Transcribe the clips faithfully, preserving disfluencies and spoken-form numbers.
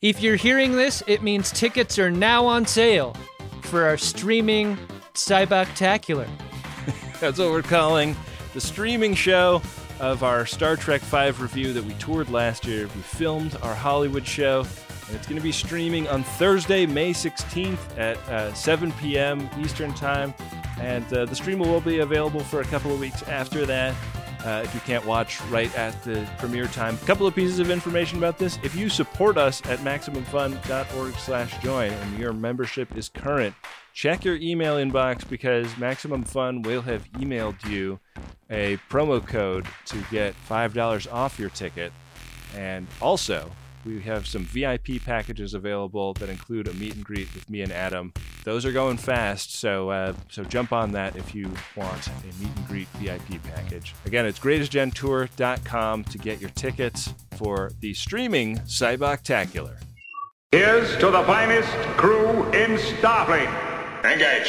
If you're hearing this, it means tickets are now on sale for our streaming Cyboctacular. That's what we're calling the streaming show of our Star Trek five review that we toured last year. We filmed our Hollywood show, and it's going to be streaming on Thursday, May sixteenth at uh, seven p.m. Eastern Time. And uh, the stream will be available for a couple of weeks after that. Uh, if you can't watch right at the premiere time. A couple of pieces of information about this. If you support us at MaximumFun.org slash join and your membership is current, check your email inbox because Maximum Fun will have emailed you a promo code to get five dollars off your ticket. And also, we have some V I P packages available that include a meet and greet with me and Adam. Those are going fast, so uh, so jump on that if you want a meet and greet V I P package. Again, it's greatest gen tour dot com to get your tickets for the streaming Cyboctacular. Here's to the finest crew in Starfleet. Engage.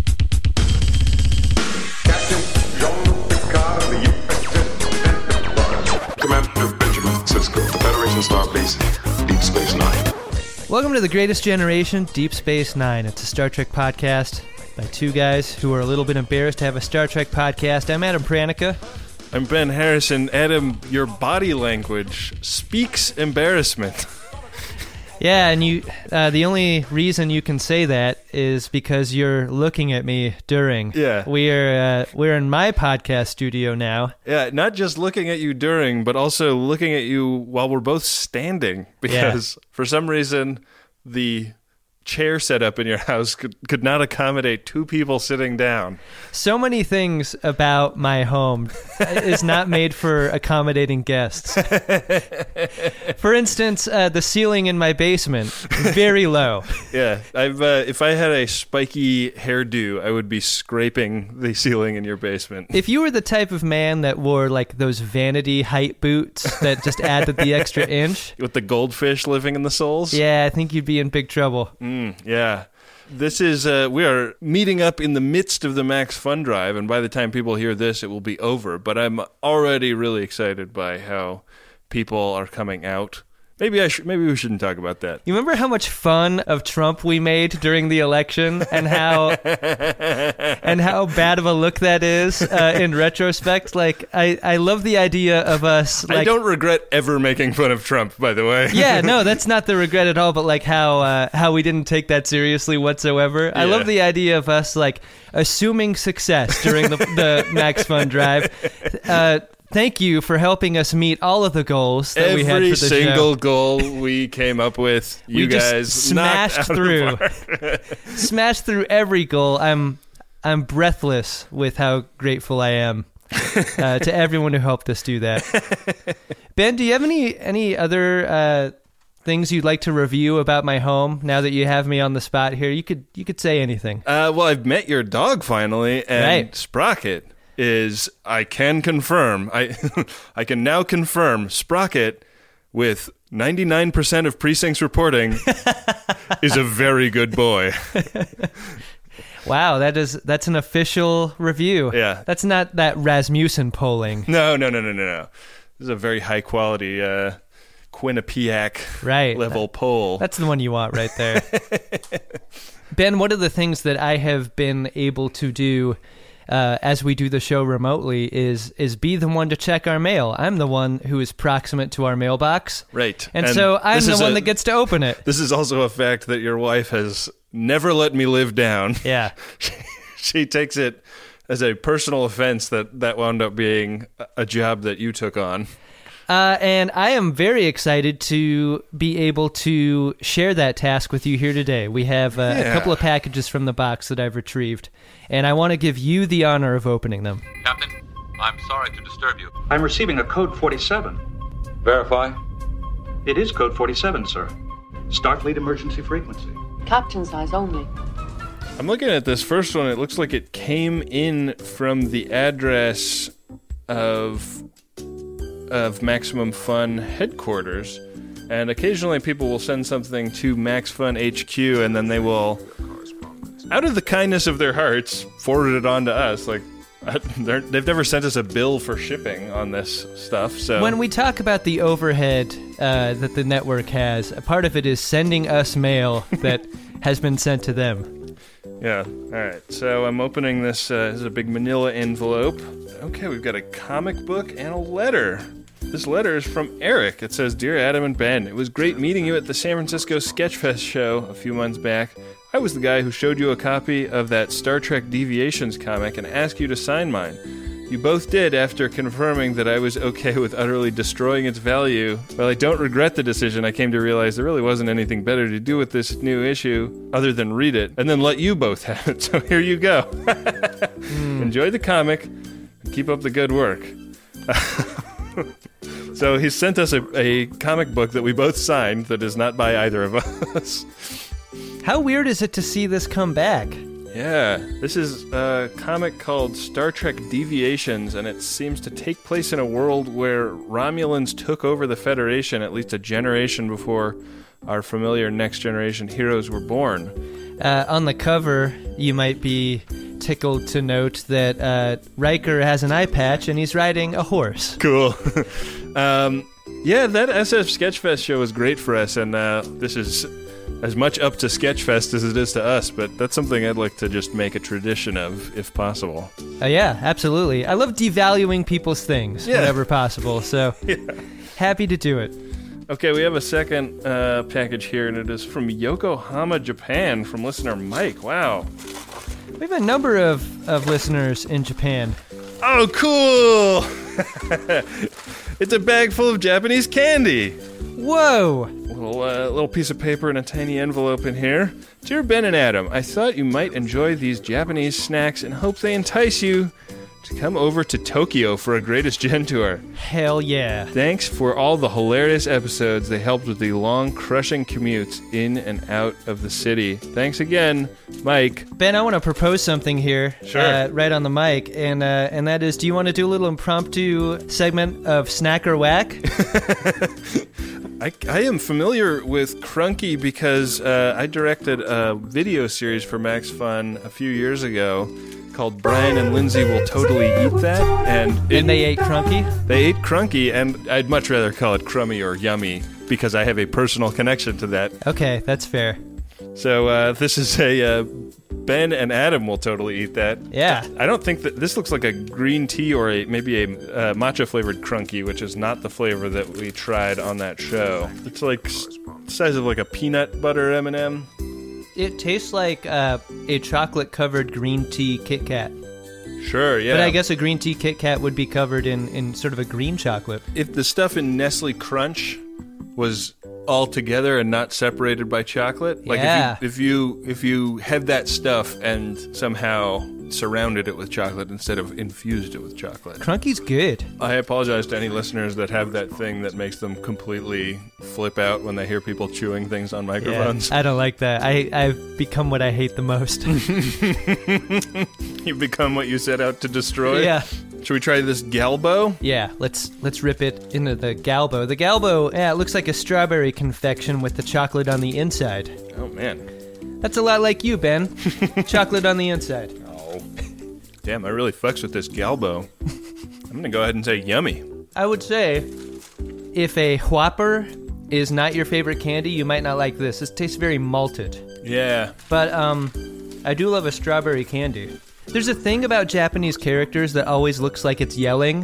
Captain Jean-Luc Picard of the U S S Commander Benjamin Sisko, the Federation Starbase, Deep Space Nine. Welcome to The Greatest Generation, Deep Space Nine. It's a Star Trek podcast by two guys who are a little bit embarrassed to have a Star Trek podcast. I'm Adam Pranica. I'm Ben Harrison. Adam, your body language speaks embarrassment. Yeah, and you. Uh, the only reason you can say that is because you're looking at me during. Yeah. We're uh, we're in my podcast studio now. Yeah, not just looking at you during, but also looking at you while we're both standing. Because yeah. for some reason, the chair setup in your house could, could not accommodate two people sitting down. So many things about my home is not made for accommodating guests. For instance, uh, the ceiling in my basement, very low. Yeah, I've uh, if I had a spiky hairdo, I would be scraping the ceiling in your basement. If you were the type of man that wore like those vanity height boots that just added the extra inch. With the goldfish living in the soles? Yeah, I think you'd be in big trouble. Mm. Yeah. This is, uh, we are meeting up in the midst of the Max Fun Drive, and by the time people hear this, it will be over. But I'm already really excited by how people are coming out. Maybe I should. Maybe we shouldn't talk about that. You remember how much fun of Trump we made during the election, and how and how bad of a look that is uh, in retrospect? Like, I, I love the idea of us. Like, I don't regret ever making fun of Trump, by the way. Yeah, no, that's not the regret at all. But like how uh, how we didn't take that seriously whatsoever. Yeah. I love the idea of us like assuming success during the, the Max Fun Drive. Uh, Thank you for helping us meet all of the goals that Every we had for the show. Every single goal we came up with, you we guys just smashed through. Smashed through every goal. I'm I'm breathless with how grateful I am uh, to everyone who helped us do that. Ben, do you have any any other uh, things you'd like to review about my home now that you have me on the spot here? You could you could say anything. Uh, well, I've met your dog finally, and right. Sprocket is, I can confirm, I I can now confirm, Sprocket, with ninety-nine percent of precincts reporting, is a very good boy. Wow, that is that's an official review. Yeah. That's not that Rasmussen polling. No, no, no, no, no, no. This is a very high quality uh, Quinnipiac right. level poll. That's the one you want right there. Ben, one of the things that I have been able to do Uh, as we do the show remotely, is is be the one to check our mail. I'm the one who is proximate to our mailbox. Right. And, and so I'm the one a, that gets to open it. This is also a fact that your wife has never let me live down. Yeah. she, she takes it as a personal offense that that wound up being a job that you took on. Uh, and I am very excited to be able to share that task with you here today. We have uh, yeah. a couple of packages from the box that I've retrieved, and I want to give you the honor of opening them. Captain, I'm sorry to disturb you. I'm receiving a code forty-seven. Verify. It is code forty-seven, sir. Starfleet emergency frequency. Captain's eyes only. I'm looking at this first one. It looks like it came in from the address of... of Maximum Fun headquarters, and occasionally people will send something to Max Fun H Q, and then they will, out of the kindness of their hearts, forward it on to us. Like, Uh, they're- they've never sent us a bill for shipping on this stuff, so... When we talk about the overhead uh, that the network has, a part of it is sending us mail that has been sent to them. Yeah, alright. So I'm opening this, uh, this is a big manila envelope. Okay, we've got a comic book and a letter. This letter is from Eric. It says, Dear Adam and Ben, it was great meeting you at the San Francisco Sketchfest show a few months back. I was the guy who showed you a copy of that Star Trek Deviations comic and asked you to sign mine. You both did after confirming that I was okay with utterly destroying its value. While I don't regret the decision, I came to realize there really wasn't anything better to do with this new issue other than read it, and then let you both have it. So here you go. mm. Enjoy the comic, and keep up the good work. So he sent us a, a comic book that we both signed that is not by either of us. How weird is it to see this come back? Yeah, this is a comic called Star Trek Deviations, and it seems to take place in a world where Romulans took over the Federation at least a generation before our familiar Next Generation heroes were born. Uh, on the cover, you might be tickled to note that uh, Riker has an eye patch and he's riding a horse. Cool. um, yeah, that S F Sketchfest show was great for us, and uh, this is as much up to Sketchfest as it is to us, but that's something I'd like to just make a tradition of, if possible. Uh, yeah, absolutely. I love devaluing people's things yeah. whenever possible, so yeah. happy to do it. Okay, we have a second uh, package here, and it is from Yokohama, Japan, from listener Mike. Wow. We have a number of, of listeners in Japan. Oh, cool! It's a bag full of Japanese candy. Whoa! Little, uh, little piece of paper and a tiny envelope in here. Dear Ben and Adam, I thought you might enjoy these Japanese snacks and hope they entice you to come over to Tokyo for a Greatest Gen tour. Hell yeah. Thanks for all the hilarious episodes. They helped with the long, crushing commutes in and out of the city. Thanks again, Mike. Ben, I want to propose something here. Sure. Uh, right on the mic, and uh, and that is, do you want to do a little impromptu segment of Snack or Whack? I, I am familiar with Crunky because uh, I directed a video series for Max Fun a few years ago called Brian and Lindsay Will Totally Eat That. And, it, and they ate Crunky? They ate Crunky, and I'd much rather call it Crummy or Yummy because I have a personal connection to that. Okay, that's fair. So uh, this is a uh, Ben and Adam Will Totally Eat That. Yeah. I don't think that this looks like a green tea or a maybe a uh, matcha flavored Crunky, which is not the flavor that we tried on that show. It's like the size of like a peanut butter M and M. It tastes like uh, a chocolate-covered green tea Kit Kat. Sure, yeah. But I guess a green tea Kit Kat would be covered in, in sort of a green chocolate. If the stuff in Nestle Crunch was all together and not separated by chocolate, like yeah. if you if you if you had that stuff and somehow surrounded it with chocolate instead of infused it with chocolate. Crunky's good. I apologize to any listeners that have that thing that makes them completely flip out when they hear people chewing things on microphones. Yeah, I don't like that. I, I've become what I hate the most. You've become what you set out to destroy? Yeah. Should we try this Galbo? Yeah, let's let's rip it into the Galbo. The Galbo, yeah, it looks like a strawberry confection with the chocolate on the inside. Oh, man. That's a lot like you, Ben. Chocolate on the inside. Oh. Damn, I really fucks with this Galbo. I'm going to go ahead and say yummy. I would say if a Whopper is not your favorite candy, you might not like this. This tastes very malted. Yeah. But um, I do love a strawberry candy. There's a thing about Japanese characters that always looks like it's yelling.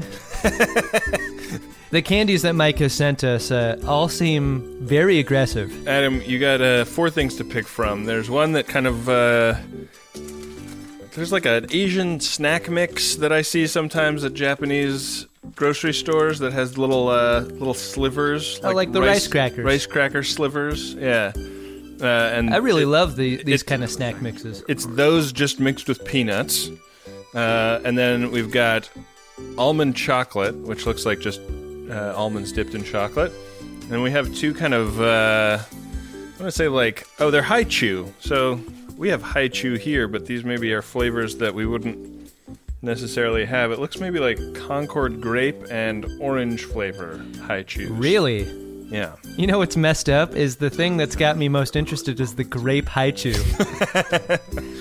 The candies that Mike has sent us uh, all seem very aggressive. Adam, you got uh, four things to pick from. There's one that kind of... Uh, there's like an Asian snack mix that I see sometimes at Japanese grocery stores that has little uh, little slivers. Oh, like, like the rice, rice crackers. Rice cracker slivers, yeah. Uh, and I really it, love the, these it, kind of snack mixes. It's those just mixed with peanuts. Uh, and then we've got almond chocolate, which looks like just uh, almonds dipped in chocolate. And we have two kind of, uh, I want to say like, oh, they're Hi-Chew. So we have Hi-Chew here, but these maybe are flavors that we wouldn't necessarily have. It looks maybe like Concord grape and orange flavor Hi-Chews. Really? Yeah. You know what's messed up is the thing that's got me most interested is the grape Hi-Chew.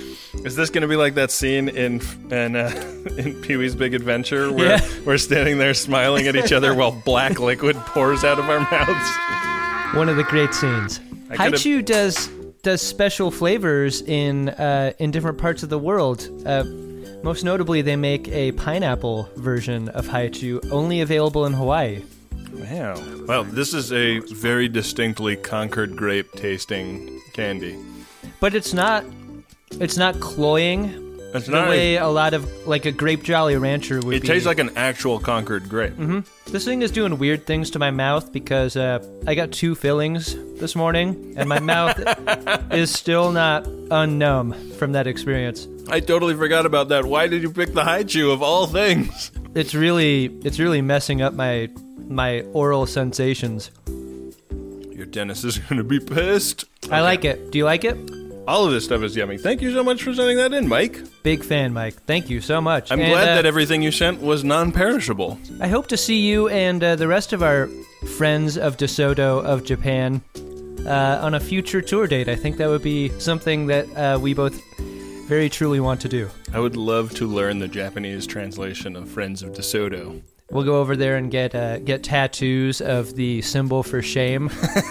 Is this going to be like that scene in in, uh, in Pee-wee's Big Adventure where Yeah. we're standing there smiling at each other while black liquid pours out of our mouths? One of the great scenes. I could've- Haichu does does special flavors in uh, in different parts of the world. Uh, most notably, they make a pineapple version of Haichu, only available in Hawaii. Wow. Well, this is a very distinctly Concord grape tasting candy. But it's not it's not cloying It's the not. way a lot of like a grape Jolly Rancher would It be. tastes like an actual Concord grape. Mm-hmm. This thing is doing weird things to my mouth because uh, I got two fillings this morning, and my mouth is still not unnumb from that experience. I totally forgot about that. Why did you pick the Haichu of all things? It's really it's really messing up my my oral sensations. Your dentist is going to be pissed. I like it. Do you like it? All of this stuff is yummy. Thank you so much for sending that in, Mike. Big fan, Mike. Thank you so much. I'm And, glad uh, that everything you sent was non-perishable. I hope to see you and uh, the rest of our friends of DeSoto of Japan uh, on a future tour date. I think that would be something that uh, we both very truly want to do. I would love to learn the Japanese translation of Friends of DeSoto. We'll go over there and get uh, get tattoos of the symbol for shame.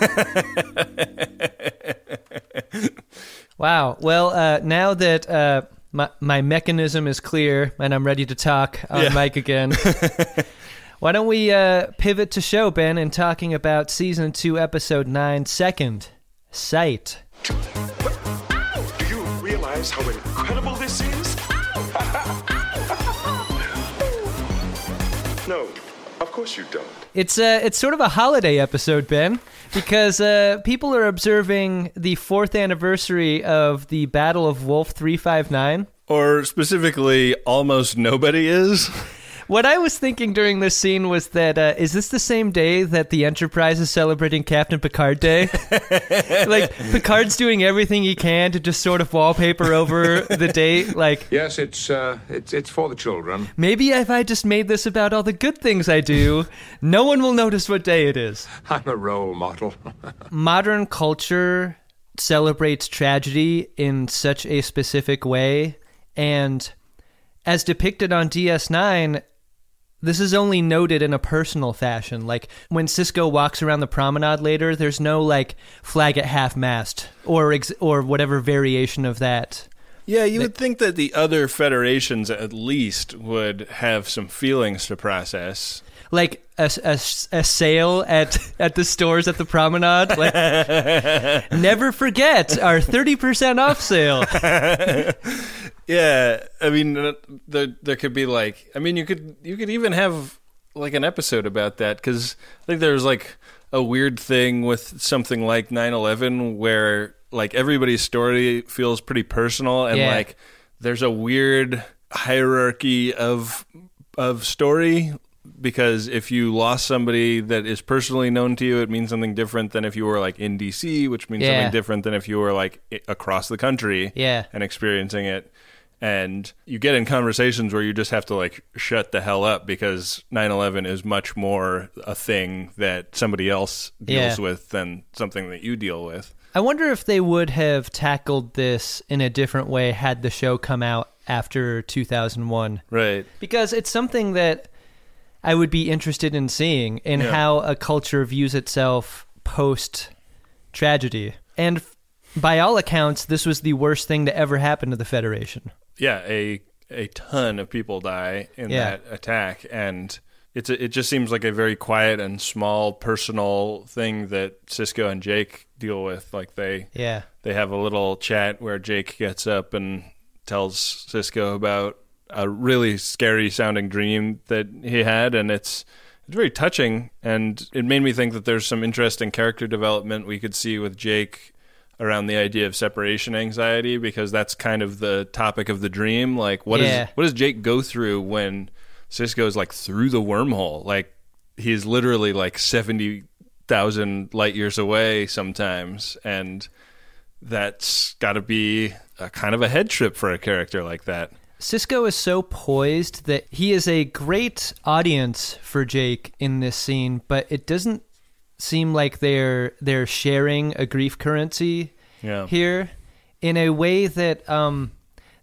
Wow. Well, uh, now that uh, my my mechanism is clear and I'm ready to talk on Yeah. mic again, why don't we uh, pivot to show, Ben, and talking about season two, episode nine, Second Sight. Do you realize how incredible this is? No, of course you don't. It's uh, it's sort of a holiday episode, Ben, because uh, people are observing the fourth anniversary of the Battle of Wolf three five nine. Or specifically, almost nobody is. What I was thinking during this scene was that, uh, is this the same day that the Enterprise is celebrating Captain Picard Day? Like, Picard's doing everything he can to just sort of wallpaper over the date. Like, Yes, it's uh, it's it's for the children. maybe if I just made this about all the good things I do, no one will notice what day it is. I'm a role model. Modern culture celebrates tragedy in such a specific way, and as depicted on D S nine, this is only noted in a personal fashion. Like, when Sisko walks around the promenade later, there's no, like, flag at half-mast or ex- or whatever variation of that. Yeah, you would think that the other federations at least would have some feelings to process. Like, a, a, a sale at, at the stores at the promenade. Like, never forget our thirty percent off sale. Yeah, I mean, uh, there there could be like, I mean, you could you could even have like an episode about that, because I think there's like a weird thing with something like nine eleven where like everybody's story feels pretty personal, and Yeah. like there's a weird hierarchy of of story, because if you lost somebody that is personally known to you, it means something different than if you were like in D C, which means Yeah. something different than if you were like i- across the country Yeah. and experiencing it. And you get in conversations where you just have to like shut the hell up, because nine eleven is much more a thing that somebody else deals Yeah. with than something that you deal with. I wonder if they would have tackled this in a different way had the show come out after two thousand one. Right. Because it's something that I would be interested in seeing, in Yeah. how a culture views itself post-tragedy. And f- by all accounts, this was the worst thing to ever happen to the Federation. Yeah, a a ton of people die in Yeah. that attack, and it's a, it just seems like a very quiet and small personal thing that Sisko and Jake deal with. Like they Yeah. they have a little chat where Jake gets up and tells Sisko about a really scary sounding dream that he had, and it's it's very touching, and it made me think that there's some interesting character development we could see with Jake around the idea of separation anxiety, because that's kind of the topic of the dream. Like, what Yeah. is what does Jake go through when Sisko's like through the wormhole? Like, he's literally like seventy thousand light years away sometimes, and that's got to be a kind of a head trip for a character like that. Sisko is so poised that he is a great audience for Jake in this scene, but it doesn't seem like they're they're sharing a grief currency Yeah. here in a way that um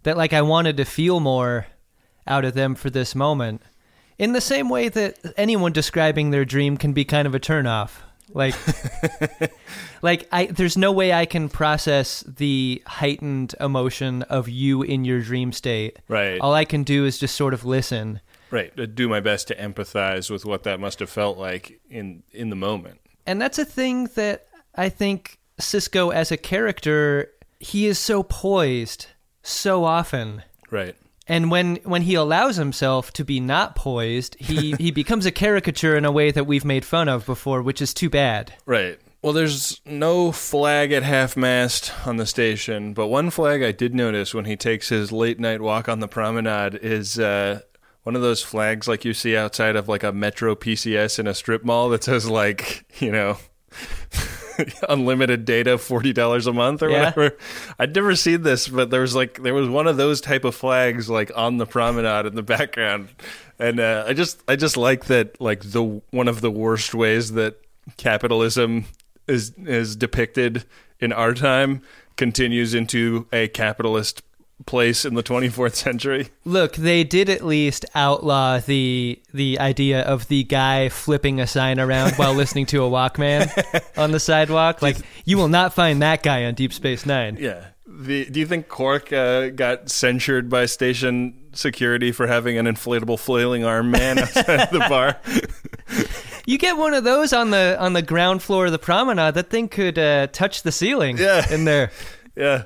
that like I wanted to feel more out of them for this moment. In the same way that anyone describing their dream can be kind of a turnoff. Like, like I, there's no way I can process the heightened emotion of you in your dream state. Right. All I can do is just sort of listen. Right. To do my best to empathize with what that must have felt like in, in the moment. And that's a thing that I think Sisko as a character, he is so poised so often. Right. And when, when he allows himself to be not poised, he, he becomes a caricature in a way that we've made fun of before, which is too bad. Right. Well, there's no flag at half-mast on the station, but one flag I did notice when he takes his late-night walk on the promenade is uh, one of those flags like you see outside of like a Metro P C S in a strip mall that says like, you know... unlimited data, forty dollars a month or yeah. whatever. I'd never seen this, but there was like there was one of those type of flags like on the promenade in the background, and uh, I just I just like that like the one of the worst ways that capitalism is is depicted in our time continues into a capitalist place in the twenty-fourth century. Look, they did at least outlaw the the idea of the guy flipping a sign around while listening to a Walkman on the sidewalk. Like, you will not find that guy on Deep Space Nine. Yeah. The, do you think Quark uh, got censured by station security for having an inflatable flailing arm man outside the bar? You get one of those on the on the ground floor of the promenade, that thing could uh, touch the ceiling yeah. in there. Yeah.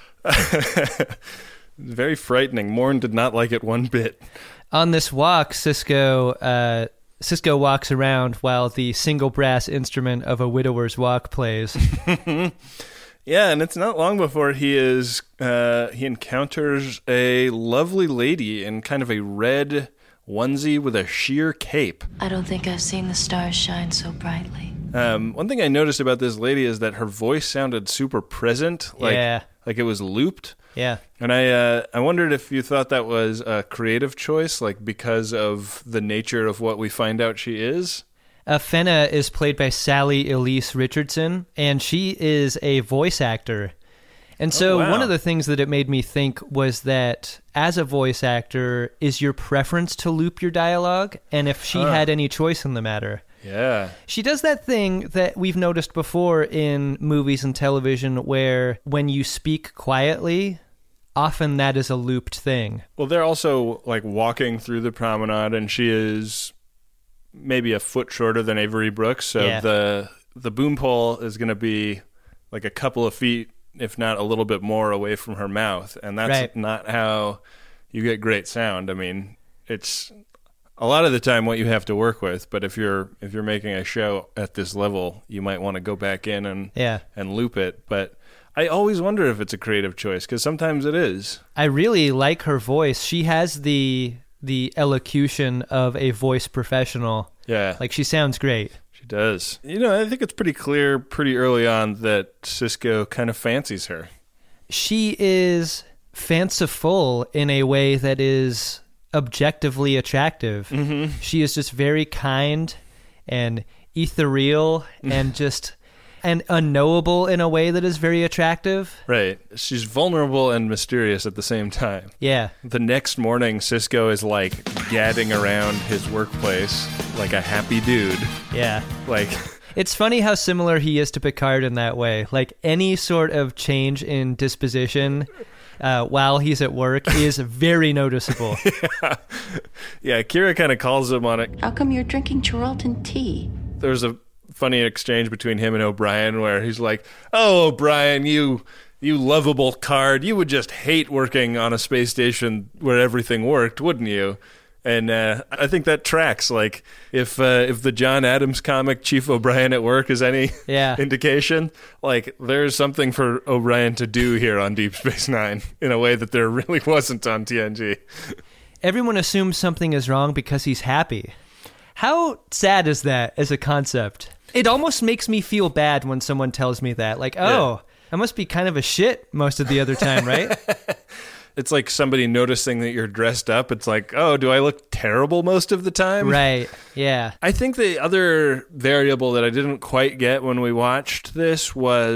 Very frightening. Morn did not like it one bit. On this walk, Sisko uh, Sisko walks around while the single brass instrument of A Widower's Walk plays. Yeah, and it's not long before he is uh, he encounters a lovely lady in kind of a red onesie with a sheer cape. I don't think I've seen the stars shine so brightly. Um, one thing I noticed about this lady is that her voice sounded super present, like yeah. like it was looped. Yeah. And I uh, I wondered if you thought that was a creative choice, like because of the nature of what we find out she is. Uh, Fenna is played by Sally Elise Richardson, and she is a voice actor. And so oh, wow. one of the things that it made me think was that as a voice actor, is your preference to loop your dialogue? And if she huh. had any choice in the matter. Yeah. She does that thing that we've noticed before in movies and television where when you speak quietly, often that is a looped thing. Well, they're also like walking through the promenade, and she is maybe a foot shorter than Avery Brooks. So yeah. the the boom pole is going to be like a couple of feet, if not a little bit more, away from her mouth. And that's right. not how you get great sound. I mean, it's a lot of the time what you have to work with, but if you're if you're making a show at this level, you might want to go back in and yeah. and loop it. But I always wonder if it's a creative choice, because sometimes it is. I really like her voice. She has the the elocution of a voice professional. Yeah. Like, she sounds great. She does. You know, I think it's pretty clear pretty early on that Sisko kind of fancies her. She is fanciful in a way that is objectively attractive. Mm-hmm. She is just very kind and ethereal and just and unknowable in a way that is very attractive. Right. She's vulnerable and mysterious at the same time. Yeah. The next morning, Sisko is like gadding around his workplace like a happy dude. Yeah. Like, it's funny how similar he is to Picard in that way. Like, any sort of change in disposition uh, while he's at work is very noticeable. yeah. yeah, Kira kind of calls him on it. How come you're drinking Chiralton tea? There's a funny exchange between him and O'Brien where he's like, "Oh, O'Brien, you you lovable card, you would just hate working on a space station where everything worked, wouldn't you?" And uh, I think that tracks. Like, if uh, if the John Adams comic Chief O'Brien at Work is any yeah. indication, like, there's something for O'Brien to do here on Deep Space Nine in a way that there really wasn't on T N G. Everyone assumes something is wrong because he's happy. How sad is that as a concept? It almost makes me feel bad when someone tells me that. Like, oh, yeah. I must be kind of a shit most of the other time, right? It's like somebody noticing that you're dressed up. It's like, oh, do I look terrible most of the time? Right, yeah. I think the other variable that I didn't quite get when we watched this was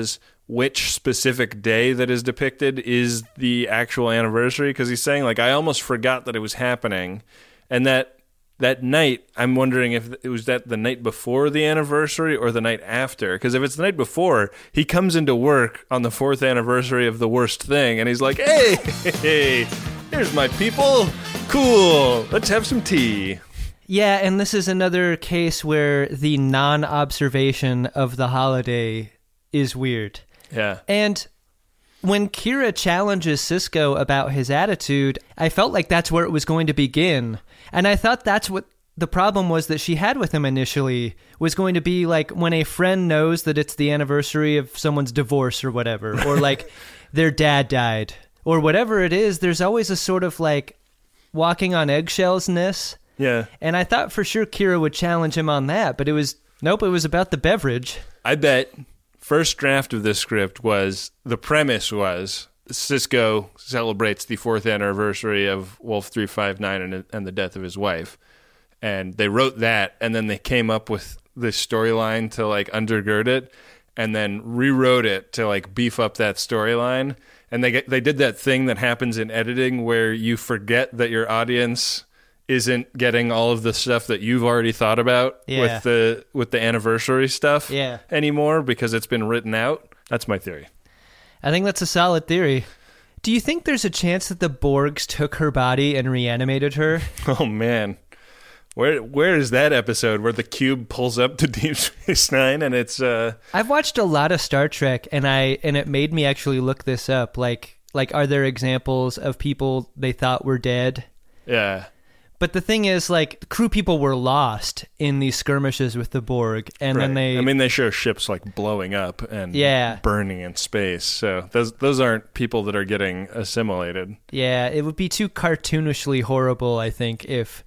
which specific day that is depicted is the actual anniversary, because he's saying, like, I almost forgot that it was happening. And that that night, I'm wondering if it was that the night before the anniversary or the night after. Because if it's the night before, he comes into work on the fourth anniversary of the worst thing, and he's like, hey, hey, here's my people. Cool. Let's have some tea. Yeah, and this is another case where the non-observation of the holiday is weird. Yeah. And when Kira challenges Sisko about his attitude, I felt like that's where it was going to begin. And I thought that's what the problem was that she had with him initially, was going to be like when a friend knows that it's the anniversary of someone's divorce or whatever, or like their dad died, or whatever it is, there's always a sort of like walking on eggshells-ness. Yeah. And I thought for sure Kira would challenge him on that, but it was, nope, it was about the beverage. I bet first draft of this script was, the premise was, Sisko celebrates the fourth anniversary of Wolf three five nine and, and the death of his wife. And they wrote that, and then they came up with this storyline to, like, undergird it, and then rewrote it to, like, beef up that storyline. And they get, they did that thing that happens in editing where you forget that your audience isn't getting all of the stuff that you've already thought about Yeah. with the with the anniversary stuff Yeah. anymore because it's been written out. That's my theory. I think that's a solid theory. Do you think there's a chance that the Borgs took her body and reanimated her? Oh, man. Where Where is that episode where the cube pulls up to Deep Space Nine and it's... uh I've watched a lot of Star Trek, and I and it made me actually look this up. Like, like, are there examples of people they thought were dead? Yeah. But the thing is, like, the crew people were lost in these skirmishes with the Borg, and Right. then they... I mean, they show ships, like, blowing up and Yeah. burning in space. So those those aren't people that are getting assimilated. Yeah, it would be too cartoonishly horrible, I think, if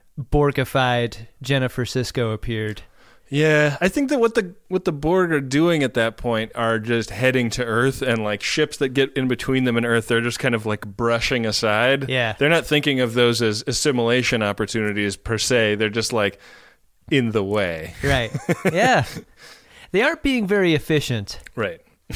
Borgified Jennifer Sisko appeared. Yeah, I think that what the what the Borg are doing at that point are just heading to Earth, and like ships that get in between them and Earth, they're just kind of like brushing aside. Yeah. They're not thinking of those as assimilation opportunities per se. They're just like in the way. Right. Yeah. They aren't being very efficient. Right.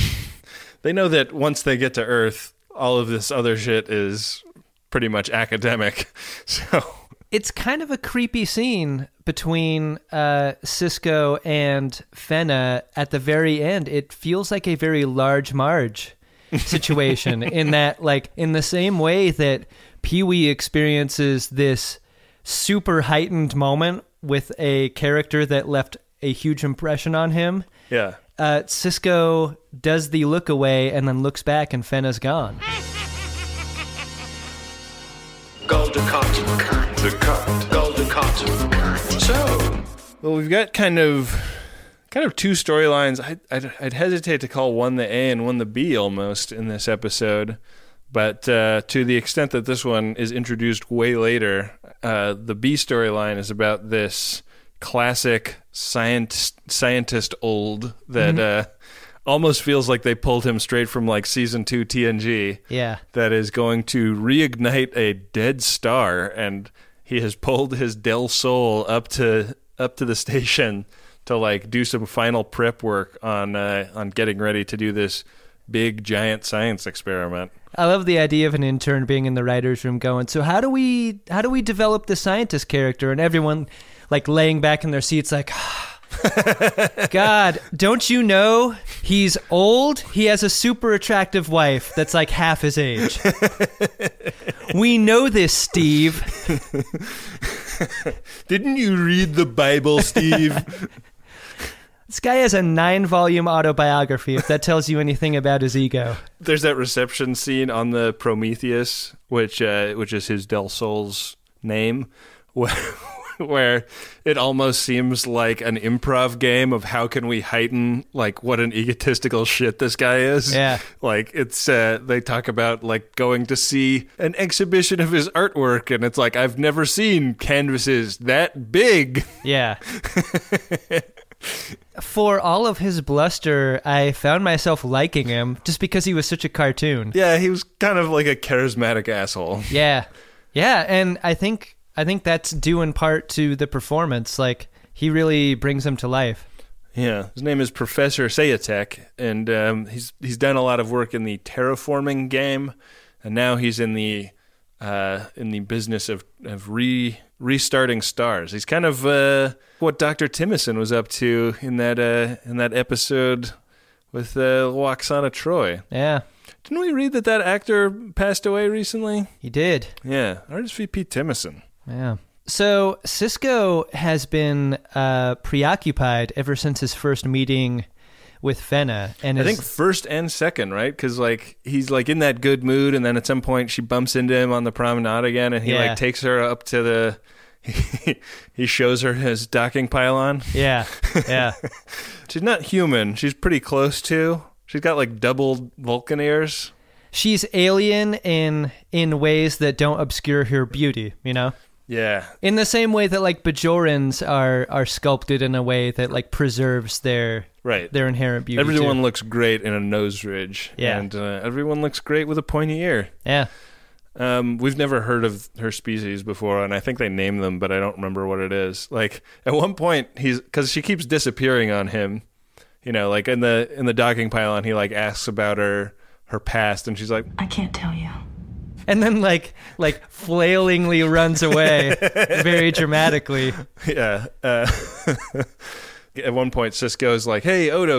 They know that once they get to Earth, all of this other shit is pretty much academic. So It's kind of a creepy scene between uh, Sisko and Fenna at the very end. It feels like a very Large Marge situation in that, like, in the same way that Pee-wee experiences this super heightened moment with a character that left a huge impression on him. yeah. Uh, Sisko does the look away and then looks back and Fenna's gone. Golden cotton, The cut. golden cotton. So, Well, we've got kind of kind of two storylines. I, I'd, I'd hesitate to call one the A and one the B almost in this episode. But uh, to the extent that this one is introduced way later, uh, the B storyline is about this classic scientist, scientist old that uh, almost feels like they pulled him straight from like season two T N G. Yeah. That is going to reignite a dead star, and he has pulled his Del Sol up to up to the station to like do some final prep work on uh, on getting ready to do this big giant science experiment. I love the idea of an intern being in the writer's room going, so how do we how do we develop the scientist character? And everyone like laying back in their seats like, God, don't you know he's old? He has a super attractive wife that's like half his age. We know this, Steve. Didn't you read the Bible, Steve? This guy has a nine-volume autobiography, if that tells you anything about his ego. There's that reception scene on the Prometheus, which uh, which is his Del Sol's name, where, where it almost seems like an improv game of how can we heighten like what an egotistical shit this guy is. Yeah. Like it's uh, they talk about like going to see an exhibition of his artwork, and it's like I've never seen canvases that big. Yeah. For all of his bluster, I found myself liking him just because he was such a cartoon. Yeah, he was kind of like a charismatic asshole. Yeah. Yeah, and I think I think that's due in part to the performance. Like, he really brings him to life. Yeah, his name is Professor Sayatek, and um, he's he's done a lot of work in the terraforming game, and now he's in the uh, in the business of of re restarting stars. He's kind of uh, what Doctor Timison was up to in that uh, in that episode with uh, Lwaxana Troi. Yeah. Didn't we read that that actor passed away recently? He did. Yeah, R S V P Timison. Yeah. So Sisko has been uh, preoccupied ever since his first meeting with Fenna, and I is, think first and second, right? Because like he's like in that good mood, and then at some point she bumps into him on the promenade again, and he Yeah. like takes her up to the. He, he shows her his docking pylon. yeah, yeah. She's not human. She's pretty close to. She's got like double Vulcan ears. She's alien in in ways that don't obscure her beauty, you know? Yeah. In the same way that like Bajorans are are sculpted in a way that like preserves their Right. their inherent beauty. Everyone too. looks great in a nose ridge. Yeah. And uh, everyone looks great with a pointy ear. Yeah. Um, we've never heard of her species before, and I think they name them, but I don't remember what it is. Like at one point, he's because she keeps disappearing on him. You know, like in the in the docking pylon, he like asks about her her past, and she's like, I can't tell you. And then like like flailingly runs away very dramatically. yeah. Uh, at one point, Sisko's like, "Hey, Odo,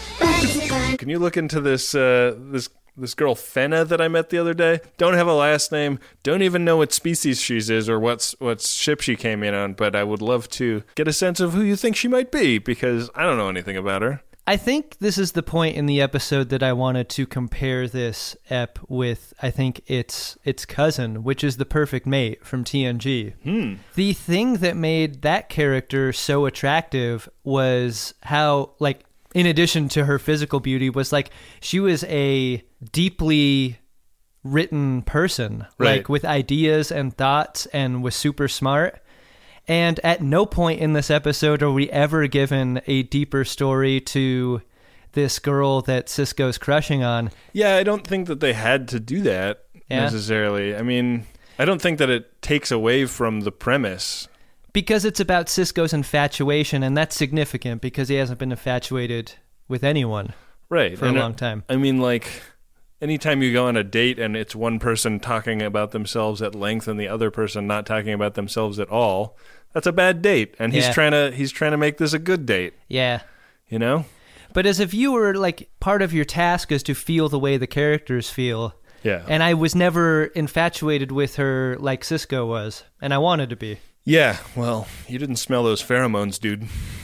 can you look into this uh, this this girl Fenna that I met the other day? Don't have a last name. Don't even know what species she is or what's what ship she came in on. But I would love to get a sense of who you think she might be because I don't know anything about her." I think this is the point in the episode that I wanted to compare this ep with, I think its its cousin, which is the Perfect Mate from T N G. Hmm. The thing that made that character so attractive was how, like, in addition to her physical beauty, was like she was a deeply written person, Right. like with ideas and thoughts, and was super smart. And at no point in this episode are we ever given a deeper story to this girl that Sisko's crushing on. Yeah, I don't think that they had to do that Yeah. necessarily. I mean, I don't think that it takes away from the premise. Because it's about Sisko's infatuation, and that's significant because he hasn't been infatuated with anyone Right. for and a I- long time. I mean, like, anytime you go on a date and it's one person talking about themselves at length and the other person not talking about themselves at all, that's a bad date. And he's Yeah. trying to he's trying to make this a good date, Yeah. you know? But as a viewer, like, part of your task is to feel the way the characters feel. Yeah. And I was never infatuated with her like Sisko was, and I wanted to be. Yeah, well, you didn't smell those pheromones, dude.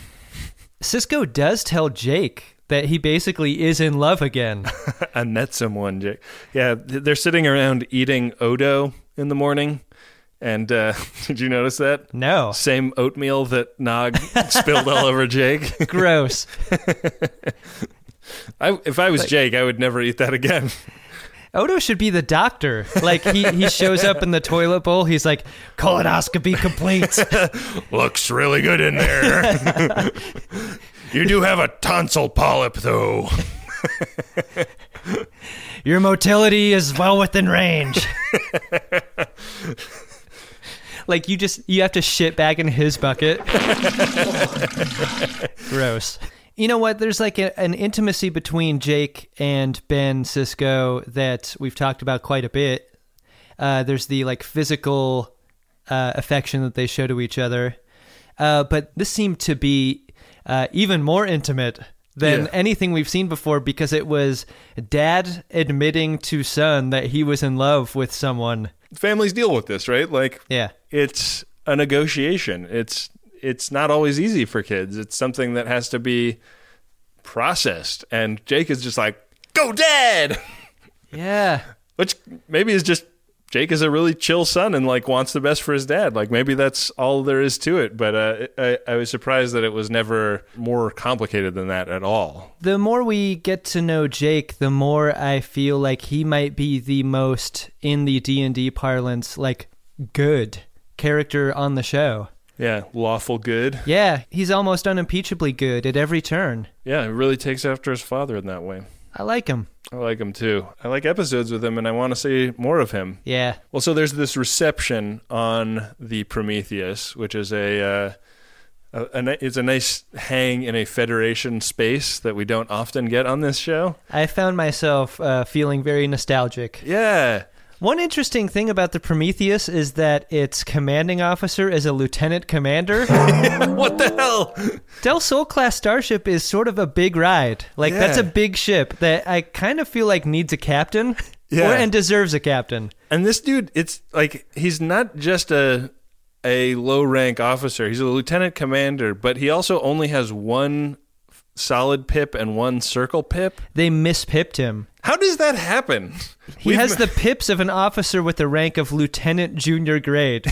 Sisko does tell Jake that he basically is in love again. I met someone, Jake. Yeah, th- they're sitting around eating Odo in the morning. And uh, did you notice that? No. Same oatmeal that Nog spilled all over Jake. Gross. I, if I was Jake, I would never eat that again. Odo should be the doctor. Like, he, he shows up in the toilet bowl. He's like, colonoscopy complete. Looks really good in there. You do have a tonsil polyp, though. Your motility is well within range. Like, you just, you have to shit back in his bucket. Gross. You know what? There's like a, an intimacy between Jake and Ben Sisko that we've talked about quite a bit. Uh, there's the like physical uh, affection that they show to each other. Uh, but this seemed to be uh, even more intimate than Yeah. anything we've seen before because it was dad admitting to son that he was in love with someone. Families deal with this, right? Like, Yeah. it's a negotiation. It's it's not always easy for kids. It's something that has to be processed. And Jake is just like, go dad! Yeah. Which maybe is just Jake is a really chill son and like wants the best for his dad. Like maybe that's all there is to it. But uh, I, I was surprised that it was never more complicated than that at all. The more we get to know Jake, the more I feel like he might be the most, in the D and D parlance, like, good character on the show. Yeah, lawful good. Yeah, he's almost unimpeachably good at every turn. Yeah, it really takes after his father in that way. I like him. I like him too. I like episodes with him and I want to see more of him. Yeah. Well, so there's this reception on the Prometheus, which is a uh, a, a, ni- it's a nice hang in a Federation space that we don't often get on this show. I found myself uh, feeling very nostalgic. Yeah. One interesting thing about the Prometheus is that its commanding officer is a lieutenant commander. What the hell? Del Sol class starship is sort of a big ride. Like, Yeah. that's a big ship that I kind of feel like needs a captain. Yeah. Or, and deserves a captain. And this dude, it's like he's not just a a low rank officer. He's a lieutenant commander, but he also only has one solid pip and one circle pip. They mispipped him. How does that happen? He We've- has the pips of an officer with the rank of lieutenant junior grade.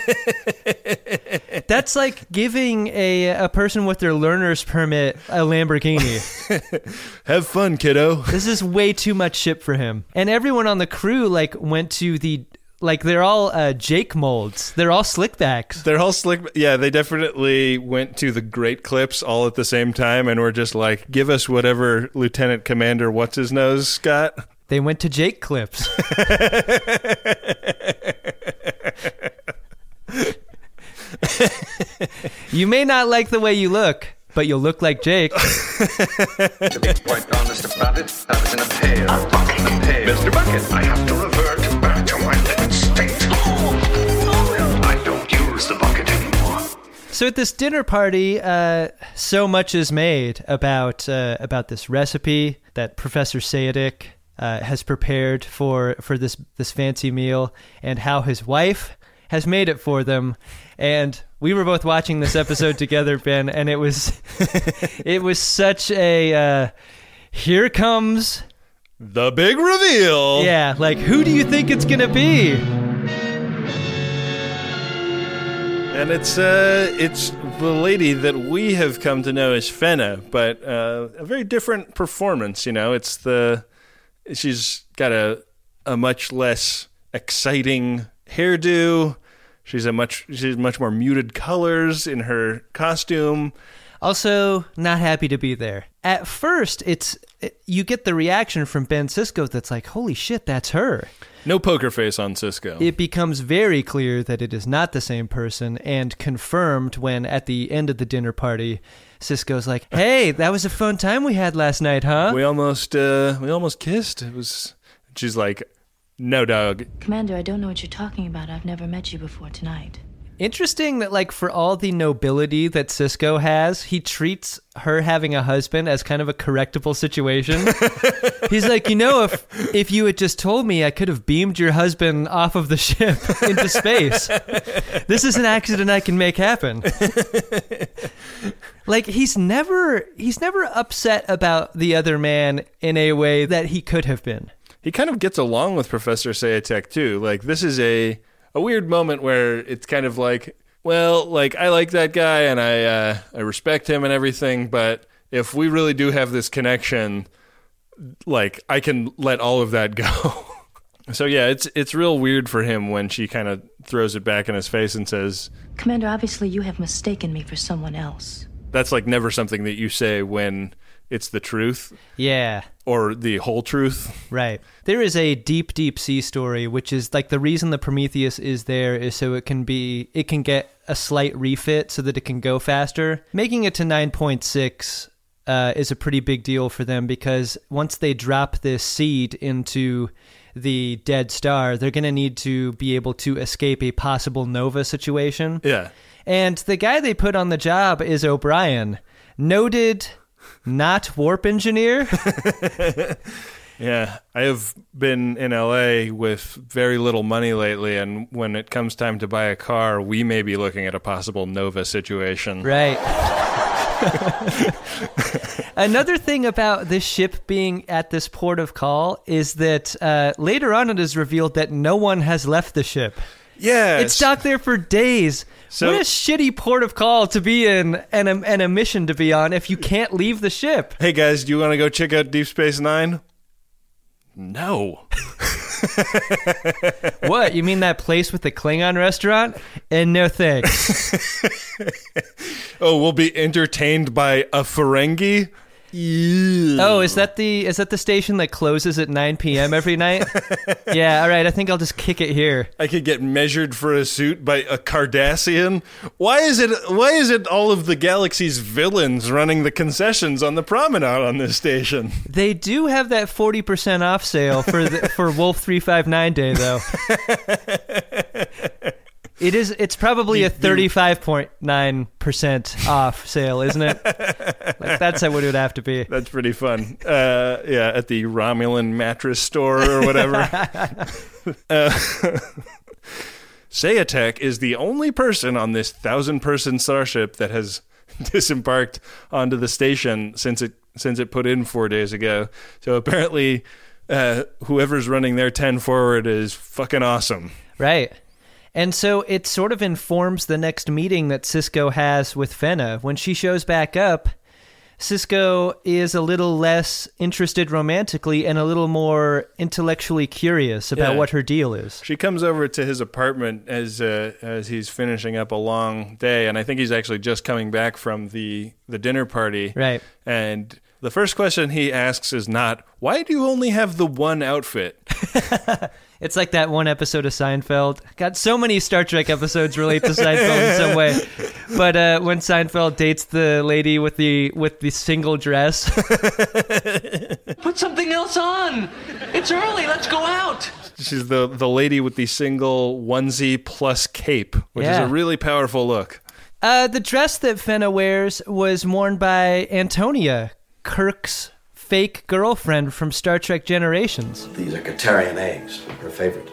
That's like giving a a person with their learner's permit a Lamborghini. Have fun, kiddo. This is way too much ship for him. And everyone on the crew like went to the like they're all uh, Jake molds. They're all slickbacks. They're all slick. Yeah, they definitely went to the great clips all at the same time and were just like, give us whatever Lieutenant Commander what's his nose got. They went to Jake clips. You may not like the way you look, but you'll look like Jake. To be quite honest about it, I was in a pail. A bucket. A pail. Mister Bucket, I have to revert back to my living state. I don't use the bucket anymore. So at this dinner party, uh, so much is made about uh, about this recipe that Professor Sayedic uh, has prepared for for this this fancy meal, and how his wife has made it for them. And we were both watching this episode together, Ben, and it was it was such a uh, here comes The big reveal. yeah, like who do you think it's gonna be? And it's uh, it's the lady that we have come to know as Fenna, but uh, a very different performance. You know, it's the she's got a a much less exciting hairdo. She's a much she's much more muted colors in her costume. Also, not happy to be there. At first, it's it, you get the reaction from Ben Sisko that's like, holy shit, that's her. No poker face on Cisco. It becomes very clear that it is not the same person, and confirmed when, at the end of the dinner party, Sisko's like, hey, that was a fun time we had last night, huh? we almost uh, we almost kissed. It was. She's like, no, dog. Commander, I don't know what you're talking about. I've never met you before tonight. Interesting that, like, for all the nobility that Sisko has, he treats her having a husband as kind of a correctable situation. He's like, you know, if if you had just told me, I could have beamed your husband off of the ship into space. This is an accident I can make happen. Like, he's never he's never upset about the other man in a way that he could have been. He kind of gets along with Professor Sayedic too. Like, this is a a weird moment where it's kind of like, well, like, I like that guy and I uh, I respect him and everything, but if we really do have this connection, like, I can let all of that go. So yeah, it's it's real weird for him when she kind of throws it back in his face and says, Commander, obviously you have mistaken me for someone else. that's like never something that you say when it's the truth Yeah. or the whole truth. Right. There is a deep, deep sea story, which is like the reason the Prometheus is there is so it can be, it can get a slight refit so that it can go faster. Making it to nine point six uh, is a pretty big deal for them, because once they drop this seed into the dead star, they're going to need to be able to escape a possible nova situation. Yeah. And the guy they put on the job is O'Brien, noted not warp engineer. Yeah, I have been in L A with very little money lately, and when it comes time to buy a car, we may be looking at a possible Nova situation. Right. Another thing about this ship being at this port of call is that uh, later on it is revealed that no one has left the ship. Yeah. It's docked there for days. So- what a shitty port of call to be in, and a, and a mission to be on if you can't leave the ship. Hey guys, do you want to go check out Deep Space Nine? No. What, you mean that place with the Klingon restaurant? And no thanks. Oh, we'll be entertained by a Ferengi? Oh, is that the is that the station that closes at nine p.m. every night? Yeah, all right, I think I'll just kick it here. I could get measured for a suit by a Cardassian. Why is it why is it all of the galaxy's villains running the concessions on the promenade on this station? They do have that forty percent off sale for the, for Wolf three fifty-nine Day, though. It is. It's probably a thirty-five point nine percent off sale, isn't it? Like, that's what it would have to be. That's pretty fun. Uh, yeah, at the Romulan mattress store or whatever. uh, Sayatek is the only person on this thousand-person starship that has disembarked onto the station since it since it put in four days ago. So apparently, uh, whoever's running their ten forward is fucking awesome. Right. And so it sort of informs the next meeting that Sisko has with Fenna. When she shows back up, Sisko is a little less interested romantically and a little more intellectually curious about Yeah. what her deal is. She comes over to his apartment as uh, as he's finishing up a long day, and I think he's actually just coming back from the, the dinner party. Right. And the first question he asks is not, why do you only have the one outfit? It's like that one episode of Seinfeld. God, so many Star Trek episodes relate to Seinfeld in some way. But uh, when Seinfeld dates the lady with the with the single dress. Put something else on. It's early. Let's go out. She's the, the lady with the single onesie plus cape, which Yeah. is a really powerful look. Uh, the dress that Fenna wears was worn by Antonia, Kirk's fake girlfriend from Star Trek Generations. These are Katarian eggs, her favorite.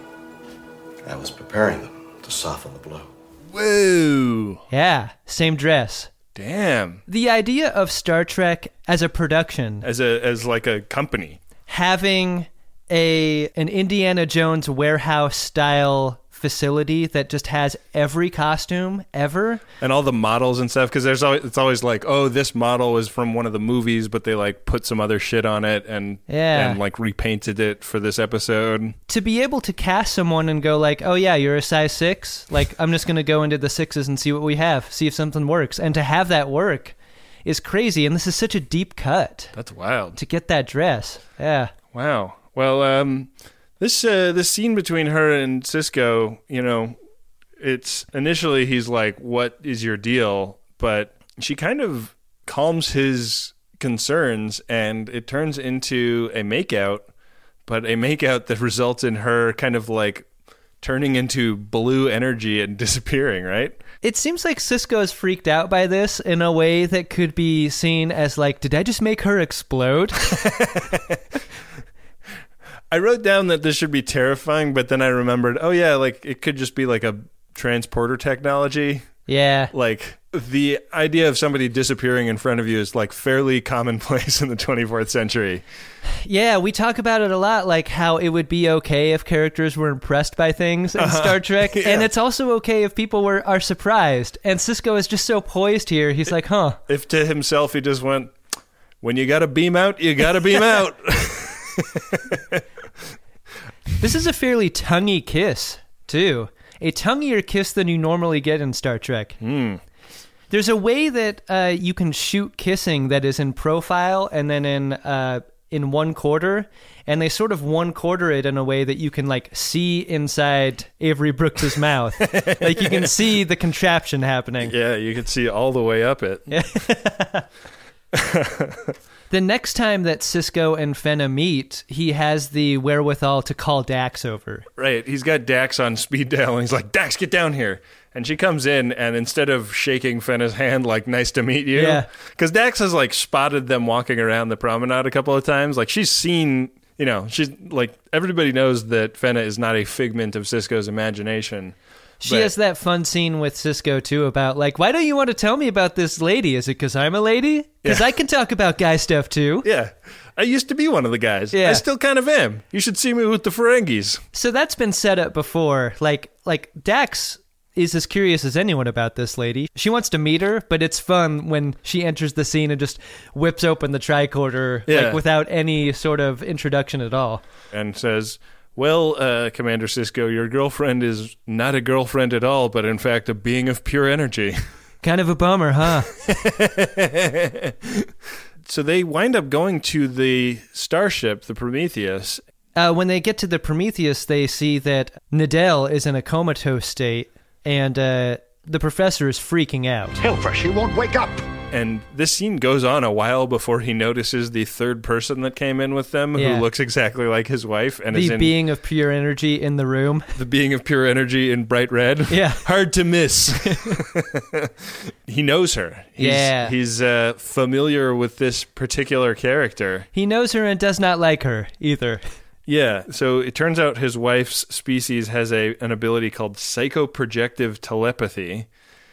I was preparing them to soften the blow. Whoa. Yeah, same dress. Damn. The idea of Star Trek as a production, As a as like a company. having a an Indiana Jones warehouse style facility that just has every costume ever. And all the models and stuff, because there's always, it's always like, oh, this model was from one of the movies, but they like put some other shit on it and Yeah. and like repainted it for this episode. To be able to cast someone and go like, oh yeah, you're a size six, like I'm just going to go into the sixes and see what we have, see if something works. And to have that work is crazy. And this is such a deep cut That's wild. to get that dress. Yeah. Wow. Well, um, this uh, this scene between her and Sisko, you know, it's initially he's like, "What is your deal?" But she kind of calms his concerns, and it turns into a makeout, but a makeout that results in her kind of like turning into blue energy and disappearing. Right? It seems like Sisko is freaked out by this in a way that could be seen as like, did I just make her explode? I wrote down that this should be terrifying, but then I remembered, oh yeah, like it could just be like a transporter technology. Yeah. Like the idea of somebody disappearing in front of you is like fairly commonplace in the twenty-fourth century. Yeah, we talk about it a lot, like how it would be okay if characters were impressed by things in Uh-huh. Star Trek, Yeah. and it's also okay if people were are surprised. And Sisko is just so poised here. He's like, huh. If to himself he just went, when you gotta beam out, you gotta beam out. This is a fairly tonguey kiss, too. A tonguier kiss than you normally get in Star Trek. Mm. There's a way that uh, you can shoot kissing that is in profile and then in uh, in one quarter, and they sort of one quarter it in a way that you can like see inside Avery Brooks's mouth. Like you can see the contraption happening. Yeah, you could see all the way up it. The next time that Sisko and Fenna meet, he has the wherewithal to call Dax over. Right. He's got Dax on speed dial, and he's like, Dax, get down here. And she comes in, and instead of shaking Fenna's hand like, nice to meet you, Yeah. because Dax has like spotted them walking around the promenade a couple of times. Like she's seen, you know, she's like, everybody knows that Fenna is not a figment of Sisko's imagination. She But- has that fun scene with Sisko, too, about, like, why don't you want to tell me about this lady? Is it because I'm a lady? Because Yeah. I can talk about guy stuff, too. Yeah. I used to be one of the guys. Yeah. I still kind of am. You should see me with the Ferengis. So that's been set up before. Like, like Dax is as curious as anyone about this lady. She wants to meet her, but it's fun when she enters the scene and just whips open the tricorder, Yeah. like, without any sort of introduction at all. And says, well, uh, Commander Sisko, your girlfriend is not a girlfriend at all, but in fact a being of pure energy. Kind of a bummer, huh? so they wind up going to the starship, the Prometheus. Uh, when they get to the Prometheus, they see that Nadell is in a comatose state, and uh, the professor is freaking out. Hellfresh, he won't wake up! And this scene goes on a while before he notices the third person that came in with them, Yeah. who looks exactly like his wife. And the is in being of pure energy in the room. The being of pure energy in bright red. Yeah. Hard to miss. He knows her. He's, Yeah. He's uh, familiar with this particular character. He knows her and does not like her either. Yeah, so it turns out his wife's species has a an ability called psychoprojective telepathy,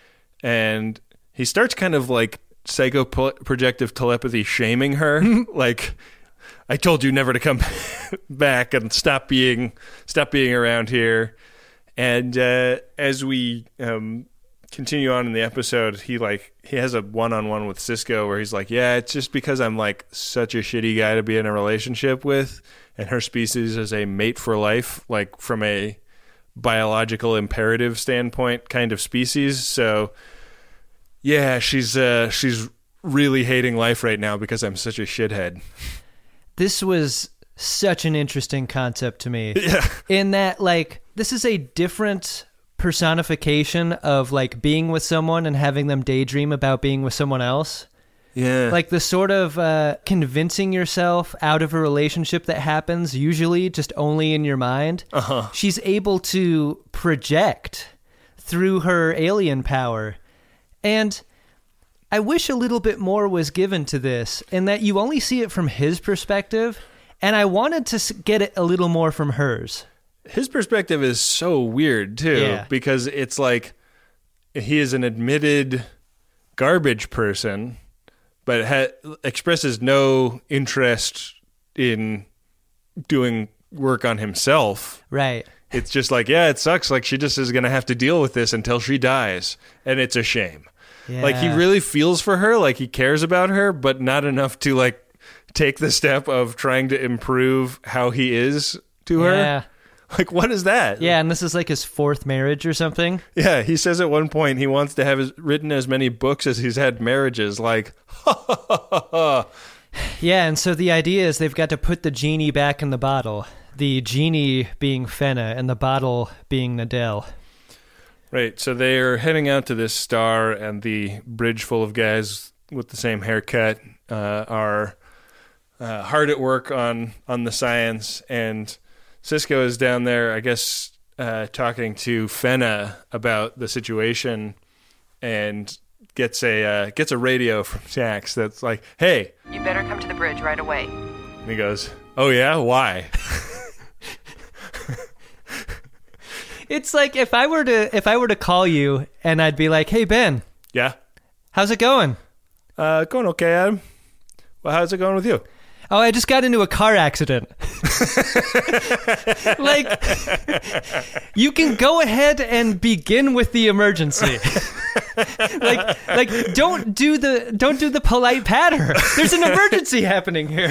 and he starts kind of like psychoprojective telepathy shaming her, like, I told you never to come back and stop being stop being around here. And uh, as we um, continue on in the episode, he like he has a one-on-one with Sisko where he's like, yeah, it's just because I'm like such a shitty guy to be in a relationship with, and her species is a mate for life, like from a biological imperative standpoint kind of species. So yeah, she's uh, she's really hating life right now because I'm such a shithead. This was such an interesting concept to me. Yeah. In that, like, this is a different personification of, like, being with someone and having them daydream about being with someone else. Yeah. Like the sort of uh, convincing yourself out of a relationship that happens usually just only in your mind. Uh-huh. She's able to project through her alien power. And I wish a little bit more was given to this, in that you only see it from his perspective, and I wanted to get it a little more from hers. His perspective is so weird, too, Yeah. because it's like he is an admitted garbage person, but ha- expresses no interest in doing work on himself. Right. It's just like, yeah, it sucks. Like, she just is going to have to deal with this until she dies, and it's a shame. Yeah. Like, he really feels for her, like he cares about her, but not enough to, like, take the step of trying to improve how he is to her. Yeah. Like, what is that? Yeah, and this is like his fourth marriage or something. Yeah, he says at one point he wants to have his, written as many books as he's had marriages. Like, ha, ha, ha, ha, ha. Yeah, and so the idea is they've got to put the genie back in the bottle. The genie being Fenna and the bottle being Nadell. Right, so they are heading out to this star, and the bridge full of guys with the same haircut uh, are uh, hard at work on, on the science, and Sisko is down there, I guess, uh, talking to Fenna about the situation, and gets a uh, gets a radio from Jax that's like, "Hey, you better come to the bridge right away." And he goes, "Oh yeah, why?" It's like if I were to if I were to call you and I'd be like, "Hey Ben, yeah, how's it going?" Uh, going okay, Adam. Well, how's it going with you? Oh, I just got into a car accident. Like, you can go ahead and begin with the emergency. like, like don't do the don't do the polite patter. There's an emergency happening here.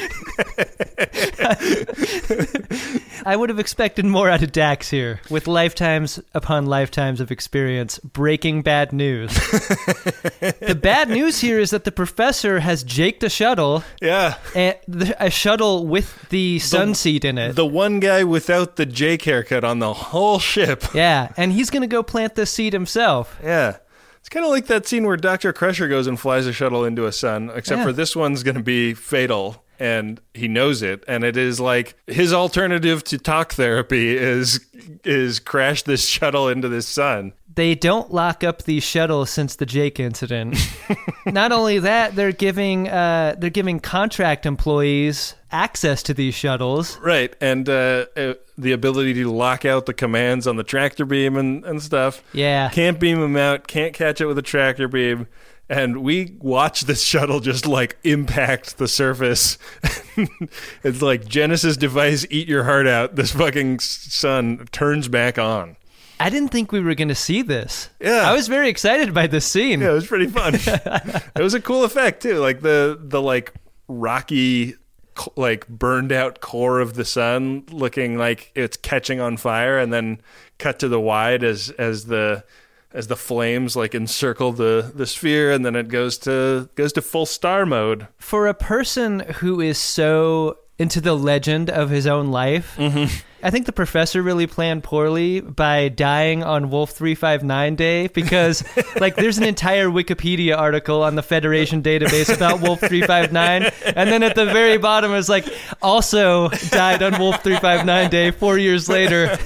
I would have expected more out of Dax here, with lifetimes upon lifetimes of experience breaking bad news. The bad news here is that the professor has jaked a shuttle. Yeah. And the, a shuttle with the sun The- seat in it. The one guy without the Jake haircut on the whole ship. Yeah, and he's going to go plant this seed himself. Yeah. It's kind of like that scene where Doctor Crusher goes and flies a shuttle into a sun, except Yeah. for this one's going to be fatal, and he knows it. And it is like his alternative to talk therapy is is crash this shuttle into this sun. They don't lock up these shuttles since the Jake incident. Not only that, they're giving uh, they're giving contract employees access to these shuttles. Right, and uh, uh, the ability to lock out the commands on the tractor beam and, and stuff. Yeah. Can't beam them out, can't catch it with a tractor beam. And we watch this shuttle just, like, impact the surface. It's like Genesis device, eat your heart out. This fucking sun turns back on. I didn't think we were going to see this. Yeah. I was very excited by this scene. Yeah, it was pretty fun. It was a cool effect, too. Like, the, the like, rocky, like, burned out core of the sun looking like it's catching on fire, and then cut to the wide as as the as the flames like encircle the, the sphere, and then it goes to goes to full star mode. For a person who is so into the legend of his own life, mm-hmm. I think the professor really planned poorly by dying on Wolf three five nine Day, because like there's an entire Wikipedia article on the Federation database about Wolf three five nine, and then at the very bottom is like, also died on Wolf three five nine Day four years later.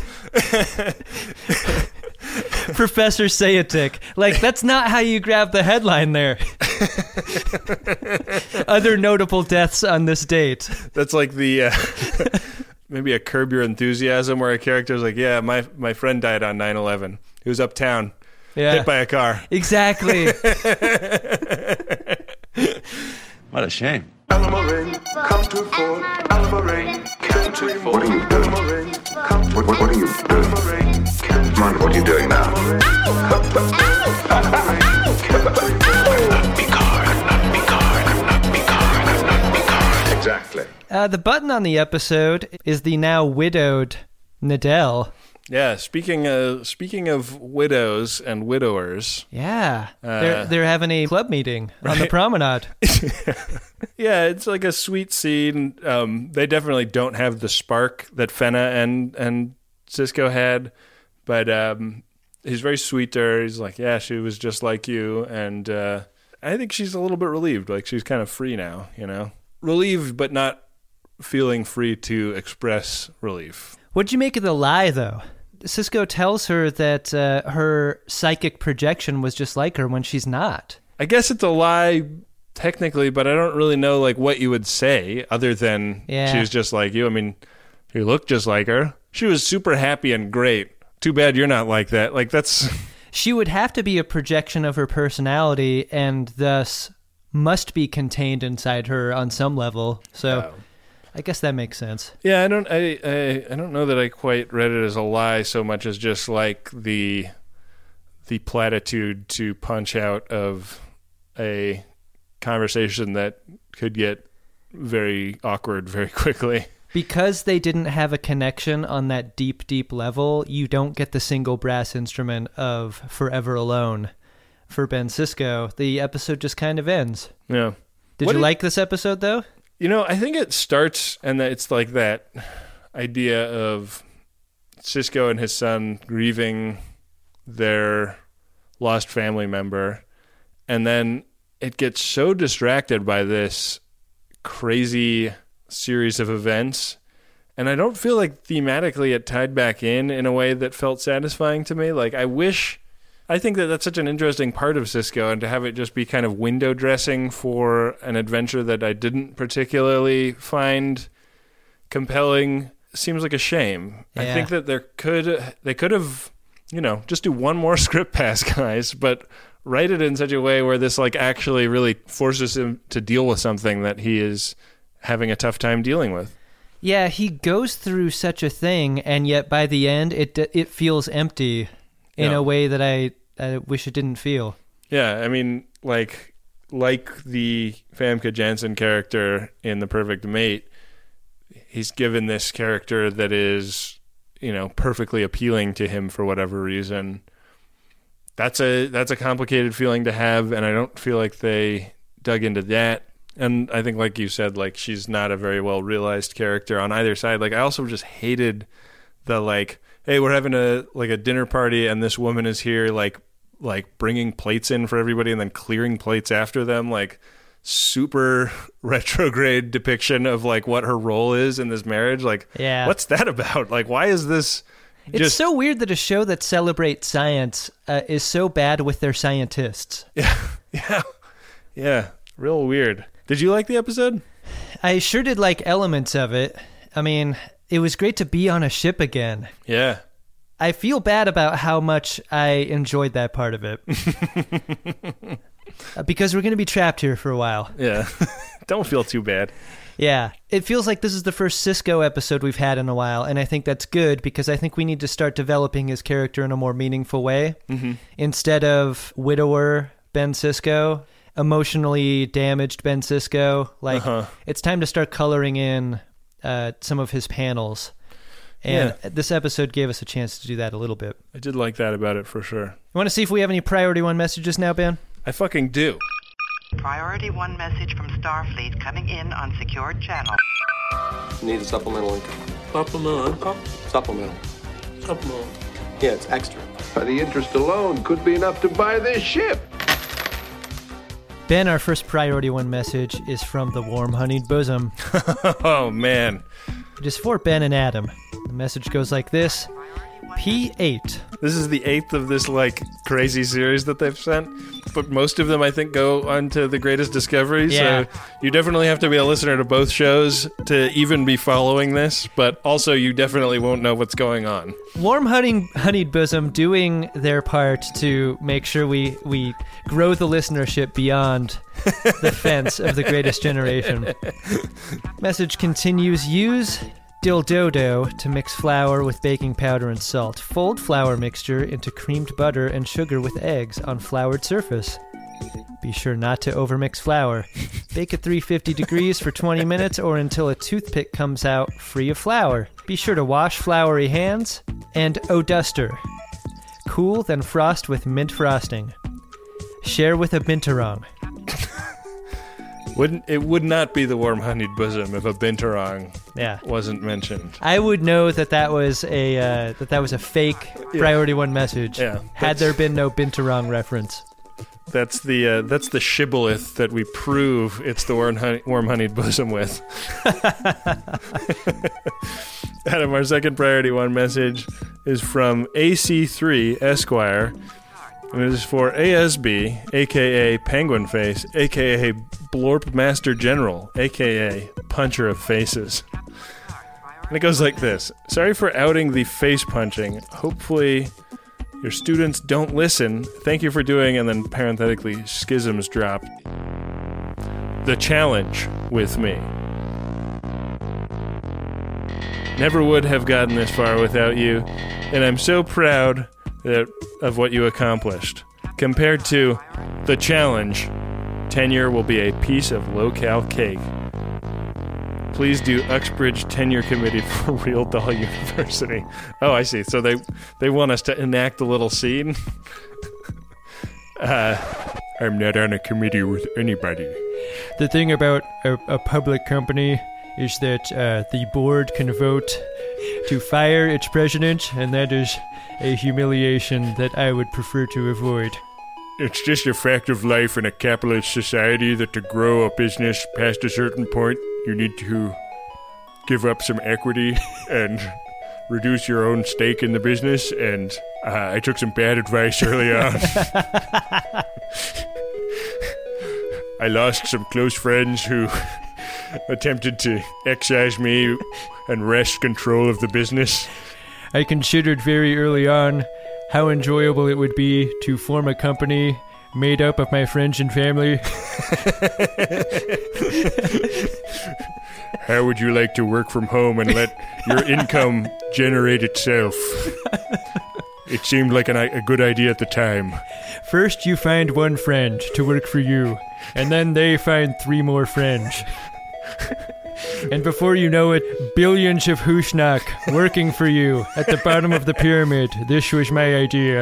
Professor Sayatic. Like, that's not how you grab the headline there. Other notable deaths on this date. That's like the uh, maybe a Curb Your Enthusiasm, where a character's like, yeah, my my friend died on nine eleven. He was uptown, yeah. hit by a car. Exactly. What a shame. Alamo come to Fort. Alamo come to Fort. What are you doing? What, what, what are you doing? Mind what you're doing now. Exactly. Uh, the button on the episode is the now widowed Nadell. Yeah, speaking of speaking of widows and widowers. Yeah, uh, they're they're having a club meeting right? on the promenade. Yeah, it's like a sweet scene. Um, they definitely don't have the spark that Fenna and and Sisko had, but um, he's very sweet to her. He's like, yeah, she was just like you, and uh, I think she's a little bit relieved. Like, she's kind of free now, you know, relieved but not feeling free to express relief. What'd you make of the lie, though? Sisko tells her that uh, her psychic projection was just like her when she's not. I guess it's a lie technically, but I don't really know like what you would say other than yeah. she was just like you. I mean, you look just like her. She was super happy and great. Too bad you're not like that. Like, that's... She would have to be a projection of her personality and thus must be contained inside her on some level. So... Oh. I guess that makes sense. Yeah, I don't I, I I don't know that I quite read it as a lie so much as just like the the platitude to punch out of a conversation that could get very awkward very quickly. Because they didn't have a connection on that deep, deep level, you don't get the single brass instrument of Forever Alone for Ben Sisko. The episode just kind of ends. Yeah. Did what you did- like this episode, though? You know, I think it starts, and it's like that idea of Sisko and his son grieving their lost family member, and then it gets so distracted by this crazy series of events, and I don't feel like thematically it tied back in in a way that felt satisfying to me. Like, I wish... I think that that's such an interesting part of Sisko, and to have it just be kind of window dressing for an adventure that I didn't particularly find compelling seems like a shame. Yeah. I think that there could they could have, you know, just do one more script pass, guys, but write it in such a way where this like actually really forces him to deal with something that he is having a tough time dealing with. Yeah, he goes through such a thing, and yet by the end it it feels empty in yeah. a way that I I wish it didn't feel. Yeah, I mean, like like the Famke Janssen character in The Perfect Mate, he's given this character that is, you know, perfectly appealing to him for whatever reason. That's a that's a complicated feeling to have, and I don't feel like they dug into that. And I think, like you said, like she's not a very well realized character on either side. Like, I also just hated the like, hey, we're having a like a dinner party, and this woman is here, like. like bringing plates in for everybody and then clearing plates after them, like super retrograde depiction of like what her role is in this marriage. Like, yeah. What's that about? Like, why is this just... It's so weird that a show that celebrates science uh, is so bad with their scientists. Yeah. Yeah. Yeah. Real weird. Did you like the episode? I sure did like elements of it. I mean, it was great to be on a ship again. Yeah. I feel bad about how much I enjoyed that part of it. Because we're going to be trapped here for a while. Yeah. Don't feel too bad. Yeah. It feels like this is the first Sisko episode we've had in a while, and I think that's good because I think we need to start developing his character in a more meaningful way. Mm-hmm. Instead of widower Ben Sisko, emotionally damaged Ben Sisko. Like, uh-huh. It's time to start coloring in uh, some of his panels. And Yeah. this episode gave us a chance to do that a little bit. I did like that about it for sure. You want to see if we have any Priority One messages now, Ben? I fucking do. Priority One message from Starfleet coming in on secured channel. Need a supplemental income. Supplemental income? Supplemental. Supplemental. Yeah, it's extra. The interest alone could be enough to buy this ship. Ben, our first Priority One message is from the Warm Honeyed Bosom. Oh, man. It is for Ben and Adam. The message goes like this. P eight. This is the eighth of this, like, crazy series that they've sent. But most of them, I think, go on to The Greatest Discovery. Yeah. So you definitely have to be a listener to both shows to even be following this. But also, you definitely won't know what's going on. Warm Honey, Honeyed Bosom doing their part to make sure we, we grow the listenership beyond the fence of The Greatest Generation. Message continues. Use dildodo to mix flour with baking powder and salt. Fold flour mixture into creamed butter and sugar with eggs on floured surface. Be sure not to overmix flour. Bake at three hundred fifty degrees for twenty minutes or until a toothpick comes out free of flour. Be sure to wash floury hands and O-duster. Cool, then frost with mint frosting. Share with a binturong. Wouldn't it would not be the Warm Honeyed Bosom if a binturong Yeah. wasn't mentioned. I would know that that was a uh, that that was a fake Priority One message. Yeah, had there been no binturong reference. That's the uh, that's the shibboleth that we prove it's the warm, honey, warm honeyed bosom with. Adam, our second Priority One message is from A C three Esquire, and it is for A S B, aka Penguin Face, aka Blorp Master General, aka Puncher of Faces. And it goes like this. Sorry for outing the face punching. Hopefully your students don't listen. Thank you for doing, and then parenthetically, schisms dropped. The challenge with me. Never would have gotten this far without you, and I'm so proud that, of what you accomplished. Compared to the challenge, tenure will be a piece of low-cal cake. Please do Uxbridge Tenure Committee for Real Doll University. Oh, I see. So they they want us to enact a little scene. uh, I'm not on a committee with anybody. The thing about a, a public company is that uh, the board can vote to fire its president, and that is a humiliation that I would prefer to avoid. It's just a fact of life in a capitalist society that to grow a business past a certain point, you need to give up some equity and reduce your own stake in the business, and uh, I took some bad advice early on. I lost some close friends who attempted to excise me and wrest control of the business. I considered very early on how enjoyable it would be to form a company made up of my friends and family. How would you like to work from home and let your income generate itself? It seemed like an, a good idea at the time. First, you find one friend to work for you, and then they find three more friends. And before you know it, billions of Hushnak working for you at the bottom of the pyramid. This was my idea.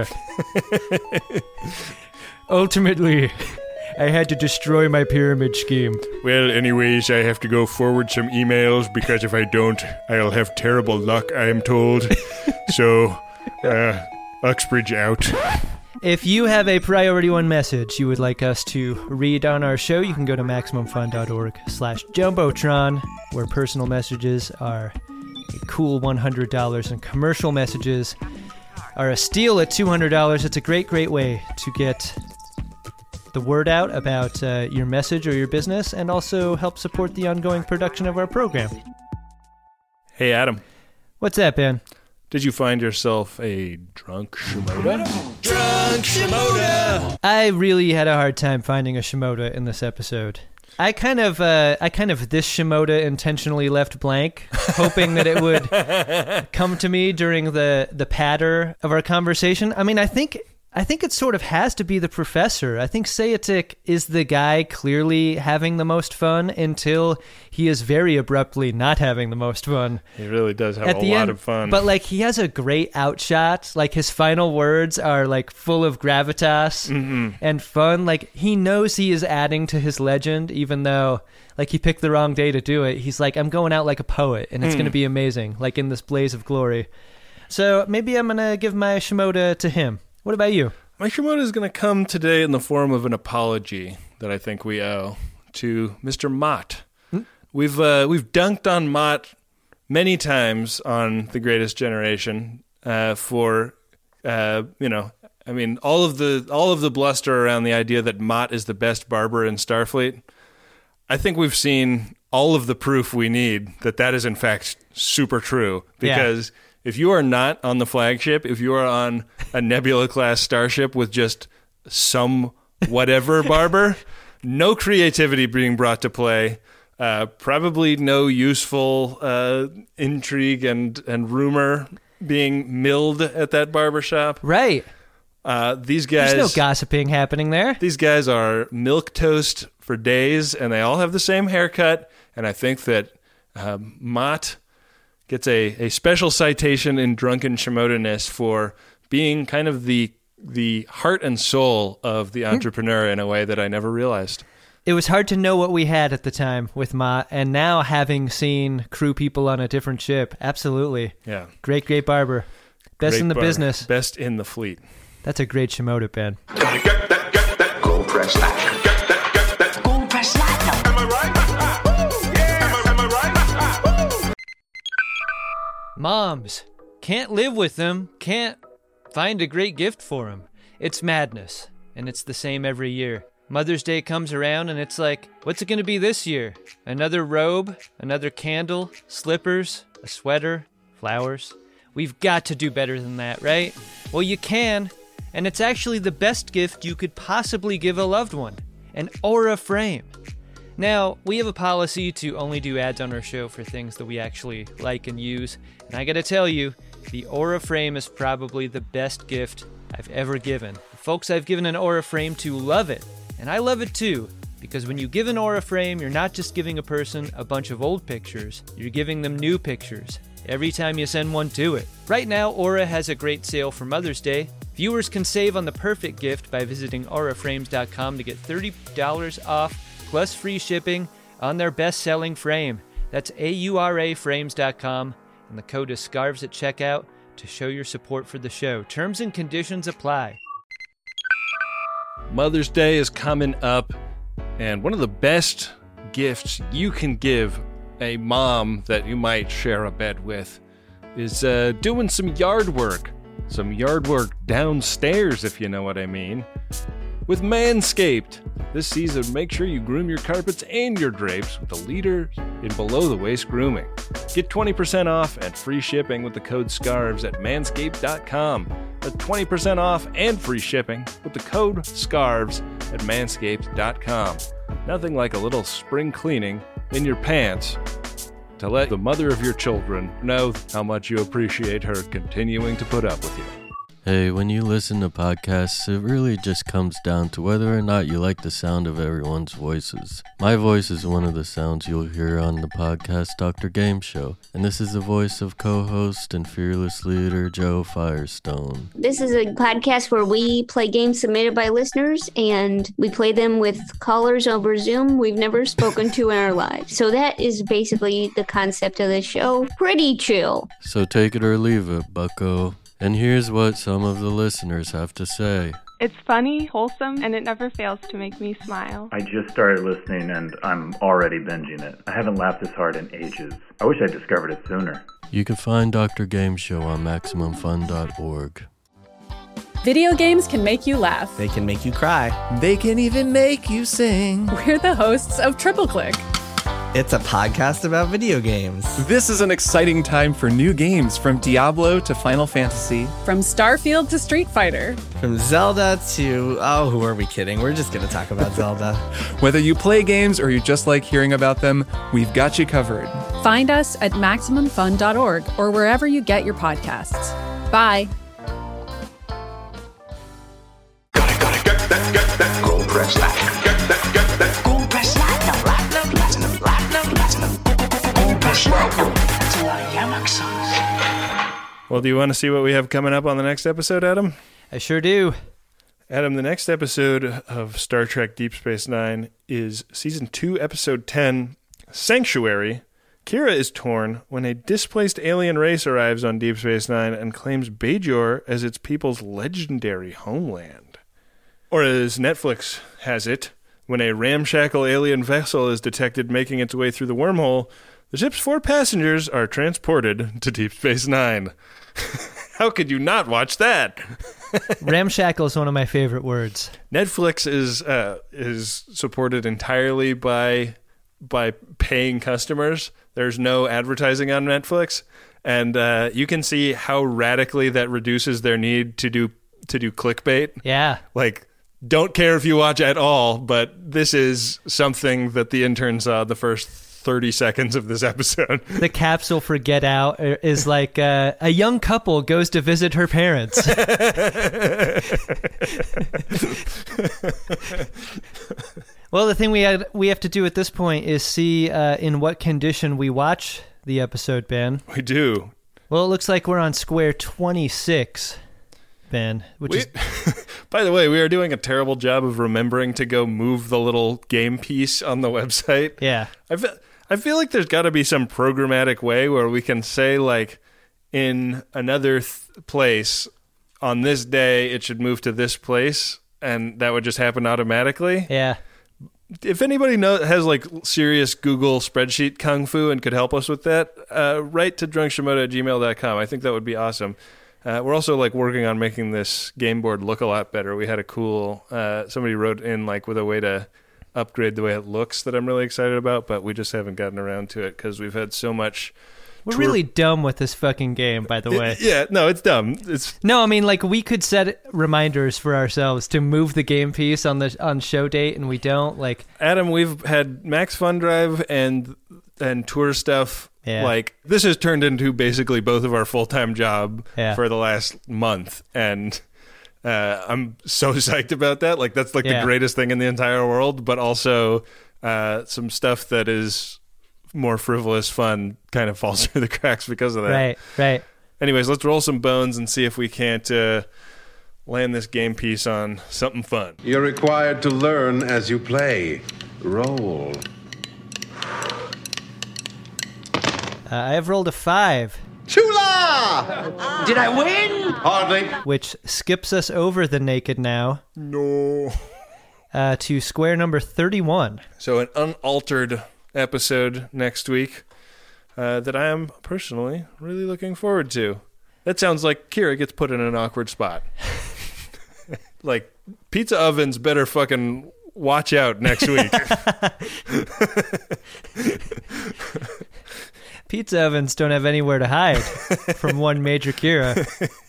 Ultimately, I had to destroy my pyramid scheme. Well, anyways, I have to go forward some emails because if I don't, I'll have terrible luck, I am told. So, uh, Uxbridge out. If you have a Priority One message you would like us to read on our show, you can go to MaximumFun.org slash Jumbotron, where personal messages are a cool one hundred dollars and commercial messages are a steal at two hundred dollars. It's a great, great way to get the word out about uh, your message or your business and also help support the ongoing production of our program. Hey, Adam. What's that, Ben? Did you find yourself a drunk Shimoda? Drunk Shimoda! I really had a hard time finding a Shimoda in this episode. I kind of, uh, I kind of this Shimoda intentionally left blank, hoping that it would come to me during the, the patter of our conversation. I mean, I think, I think it sort of has to be the professor. I think Sayatic is the guy clearly having the most fun until he is very abruptly not having the most fun. He really does have At a the lot end, of fun. But like he has a great outshot. Like his final words are like full of gravitas mm-hmm. and fun. Like he knows he is adding to his legend, even though like he picked the wrong day to do it. He's like, I'm going out like a poet, and it's mm. going to be amazing, like in this blaze of glory. So maybe I'm going to give my Shimoda to him. What about you? My Shimoda is going to come today in the form of an apology that I think we owe to Mister Mott. Hmm? We've uh, we've dunked on Mott many times on The Greatest Generation uh, for uh, you know, I mean, all of the all of the bluster around the idea that Mott is the best barber in Starfleet. I think we've seen all of the proof we need that that is in fact super true, because yeah. if you are not on the flagship, if you are on a Nebula-class starship with just some whatever barber, no creativity being brought to play, uh, probably no useful uh, intrigue and, and rumor being milled at that barbershop. Right. Uh, these guys... There's no gossiping happening there. These guys are milquetoast for days, and they all have the same haircut, and I think that uh, Mott gets a, a special citation in Drunken Shimoda-ness for being kind of the the heart and soul of the entrepreneur in a way that I never realized. It was hard to know what we had at the time with Mott, and now having seen crew people on a different ship, absolutely. Yeah. Great, great barber. Best Great in the barber. business. Best in the fleet. That's a great Shimoda, Ben. Gotta get that, get that, gold press that, get that, get that, Gold press platinum. am I right? Yeah. Am I, am I right? Moms, can't live with them, can't find a great gift for them. It's madness, and it's the same every year. Mother's Day comes around, and it's like, what's it going to be this year? Another robe, another candle, slippers, a sweater, flowers. We've got to do better than that, right? Well, you can, and it's actually the best gift you could possibly give a loved one, an Aura frame. Now, we have a policy to only do ads on our show for things that we actually like and use, and I gotta tell you, the Aura frame is probably the best gift I've ever given. The folks I've given an Aura frame to love it, and I love it too, because when you give an Aura frame, you're not just giving a person a bunch of old pictures, you're giving them new pictures every time you send one to it. Right now, Aura has a great sale for Mother's Day. Viewers can save on the perfect gift by visiting aura frames dot com to get thirty dollars off plus free shipping on their best-selling frame. That's A U R A frames dot com, and the code is SCARVES at checkout to show your support for the show. Terms and conditions apply. Mother's Day is coming up, and one of the best gifts you can give a mom that you might share a bed with is uh, doing some yard work. Some yard work downstairs, if you know what I mean. With Manscaped. This season, make sure you groom your carpets and your drapes with the leader in below-the-waist grooming. Get twenty percent off and free shipping with the code SCARVES at manscaped dot com. That's twenty percent off and free shipping with the code SCARVES at manscaped dot com. Nothing like a little spring cleaning in your pants to let the mother of your children know how much you appreciate her continuing to put up with you. Hey, when you listen to podcasts, it really just comes down to whether or not you like the sound of everyone's voices. My voice is one of the sounds you'll hear on the podcast Doctor Game Show, and this is the voice of co-host and fearless leader Joe Firestone. This is a podcast where we play games submitted by listeners, and we play them with callers over Zoom we've never spoken to in our lives. So that is basically the concept of the show. Pretty chill. So take it or leave it, bucko. And here's what some of the listeners have to say. It's funny, wholesome, and it never fails to make me smile. I just started listening and I'm already binging it. I haven't laughed this hard in ages. I wish I discovered it sooner. You can find Doctor Game Show on maximum fun dot org. Video games can make you laugh. They can make you cry. They can even make you sing. We're the hosts of Triple Click. It's a podcast about video games. This is an exciting time for new games, from Diablo to Final Fantasy. From Starfield to Street Fighter. From Zelda to... Oh, who are we kidding? We're just going to talk about Zelda. Whether you play games or you just like hearing about them, we've got you covered. Find us at maximum fun dot org or wherever you get your podcasts. Bye. press platinum. Get that, get that. Go press platinum, platinum, platinum, platinum, platinum. Go press platinum to our Yamaxons. Well, do you want to see what we have coming up on the next episode, Adam? I sure do. Adam, the next episode of Star Trek Deep Space Nine is Season two, Episode ten, Sanctuary. Kira is torn when a displaced alien race arrives on Deep Space Nine and claims Bajor as its people's legendary homeland. Or as Netflix has it, when a ramshackle alien vessel is detected making its way through the wormhole, the ship's four passengers are transported to Deep Space Nine. How could you not watch that? Ramshackle is one of my favorite words. Netflix is uh, is supported entirely by by paying customers. There's no advertising on Netflix, and uh, you can see how radically that reduces their need to do to do clickbait. Yeah, like don't care if you watch at all, but this is something that the intern saw the first thirty seconds of this episode. The capsule for Get Out is like uh, a young couple goes to visit her parents. Well, the thing we had, we have to do at this point is see uh, in what condition we watch the episode, Ben. We do. Well, it looks like we're on square twenty-six, Ben. Which we, is. By the way, we are doing a terrible job of remembering to go move the little game piece on the website. Yeah. I feel, I feel like there's got to be some programmatic way where we can say, like, in another th- place, on this day, it should move to this place, and that would just happen automatically. Yeah. If anybody know, has like serious Google spreadsheet kung fu and could help us with that, uh, write to drunkshimoto at gmail dot com. I think that would be awesome. Uh, we're also like working on making this game board look a lot better. We had a cool, uh, somebody wrote in like with a way to upgrade the way it looks that I'm really excited about, but we just haven't gotten around to it because we've had so much. We're tour- really dumb with this fucking game, by the way. It, yeah, no, it's dumb. It's no, I mean, like we could set reminders for ourselves to move the game piece on the on show date, and we don't. Like Adam, we've had Max Fun Drive and and tour stuff. Yeah. Like this has turned into basically both of our full time job yeah. for the last month, and uh, I'm so psyched about that. Like that's like yeah. the greatest thing in the entire world. But also uh, some stuff that is more frivolous fun kind of falls through the cracks because of that. Right, right. Anyways, let's roll some bones and see if we can't uh, land this game piece on something fun. You're required to learn as you play. Roll. Uh, I have rolled a five. Chula! Did I win? Hardly. Which skips us over the naked now. No. Uh, to square number thirty-one. So an unaltered episode next week uh, that I am personally really looking forward to. That sounds like Kira gets put in an awkward spot. Like, pizza ovens better fucking watch out next week. Pizza ovens don't have anywhere to hide from one major Kira.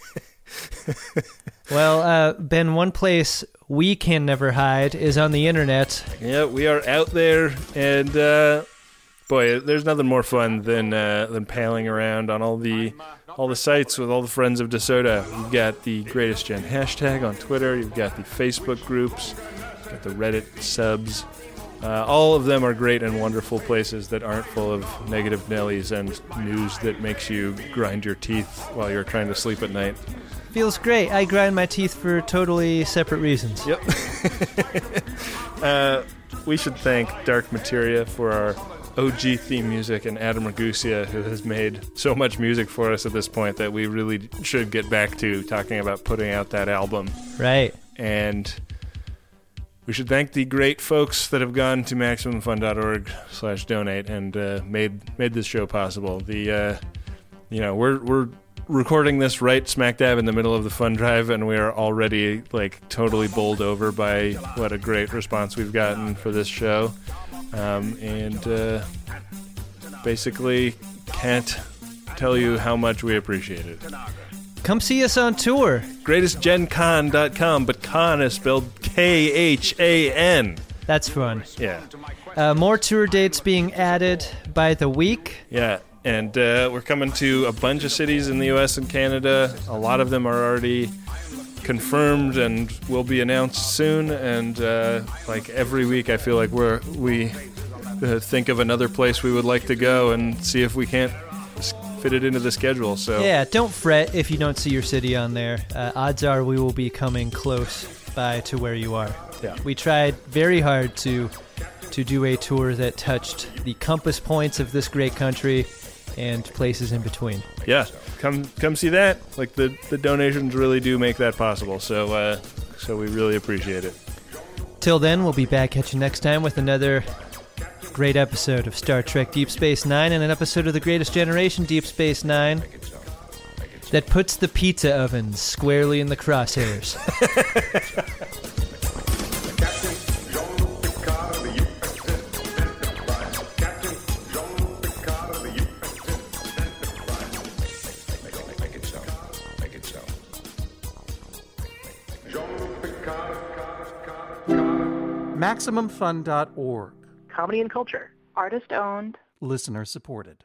Well, uh, Ben, one place we can never hide is on the internet. Yeah, we are out there, and uh, boy, there's nothing more fun than uh, than palling around on all the all the sites with all the friends of DeSoda. You've got the Greatest Gen hashtag on Twitter. You've got the Facebook groups. You've got the Reddit subs. Uh, all of them are great and wonderful places that aren't full of negative Nellies and news that makes you grind your teeth while you're trying to sleep at night. Feels great. I grind my teeth for totally separate reasons. Yep. uh, we should thank Dark Materia for our O G theme music and Adam Ragusia, who has made so much music for us at this point that we really should get back to talking about putting out that album. Right. And we should thank the great folks that have gone to MaximumFun.org slash donate and uh, made made this show possible. The uh, you know we're we're recording this right smack dab in the middle of the fun drive, and we are already like totally bowled over by what a great response we've gotten for this show, um, and uh, basically can't tell you how much we appreciate it. Come see us on tour. greatest gen con dot com, but con is spelled K H A N. That's fun. Yeah. Uh, more tour dates being added by the week. Yeah, and uh, we're coming to a bunch of cities in the U S and Canada. A lot of them are already confirmed and will be announced soon. And uh, like every week, I feel like we're we uh, think of another place we would like to go and see if we can't fit it into the schedule. So yeah, don't fret if you don't see your city on there. Uh, odds are we will be coming close by to where you are. Yeah. We tried very hard to to do a tour that touched the compass points of this great country and places in between. Yeah, come come see that. Like the, the donations really do make that possible. So uh, so we really appreciate it. Till then, we'll be back at you next time with another great episode of Star Trek Deep Space Nine and an episode of The Greatest Generation Deep Space Nine that puts the pizza ovens squarely in the crosshairs. Maximum Fun dot org. Comedy and culture. Artist owned. Listener supported.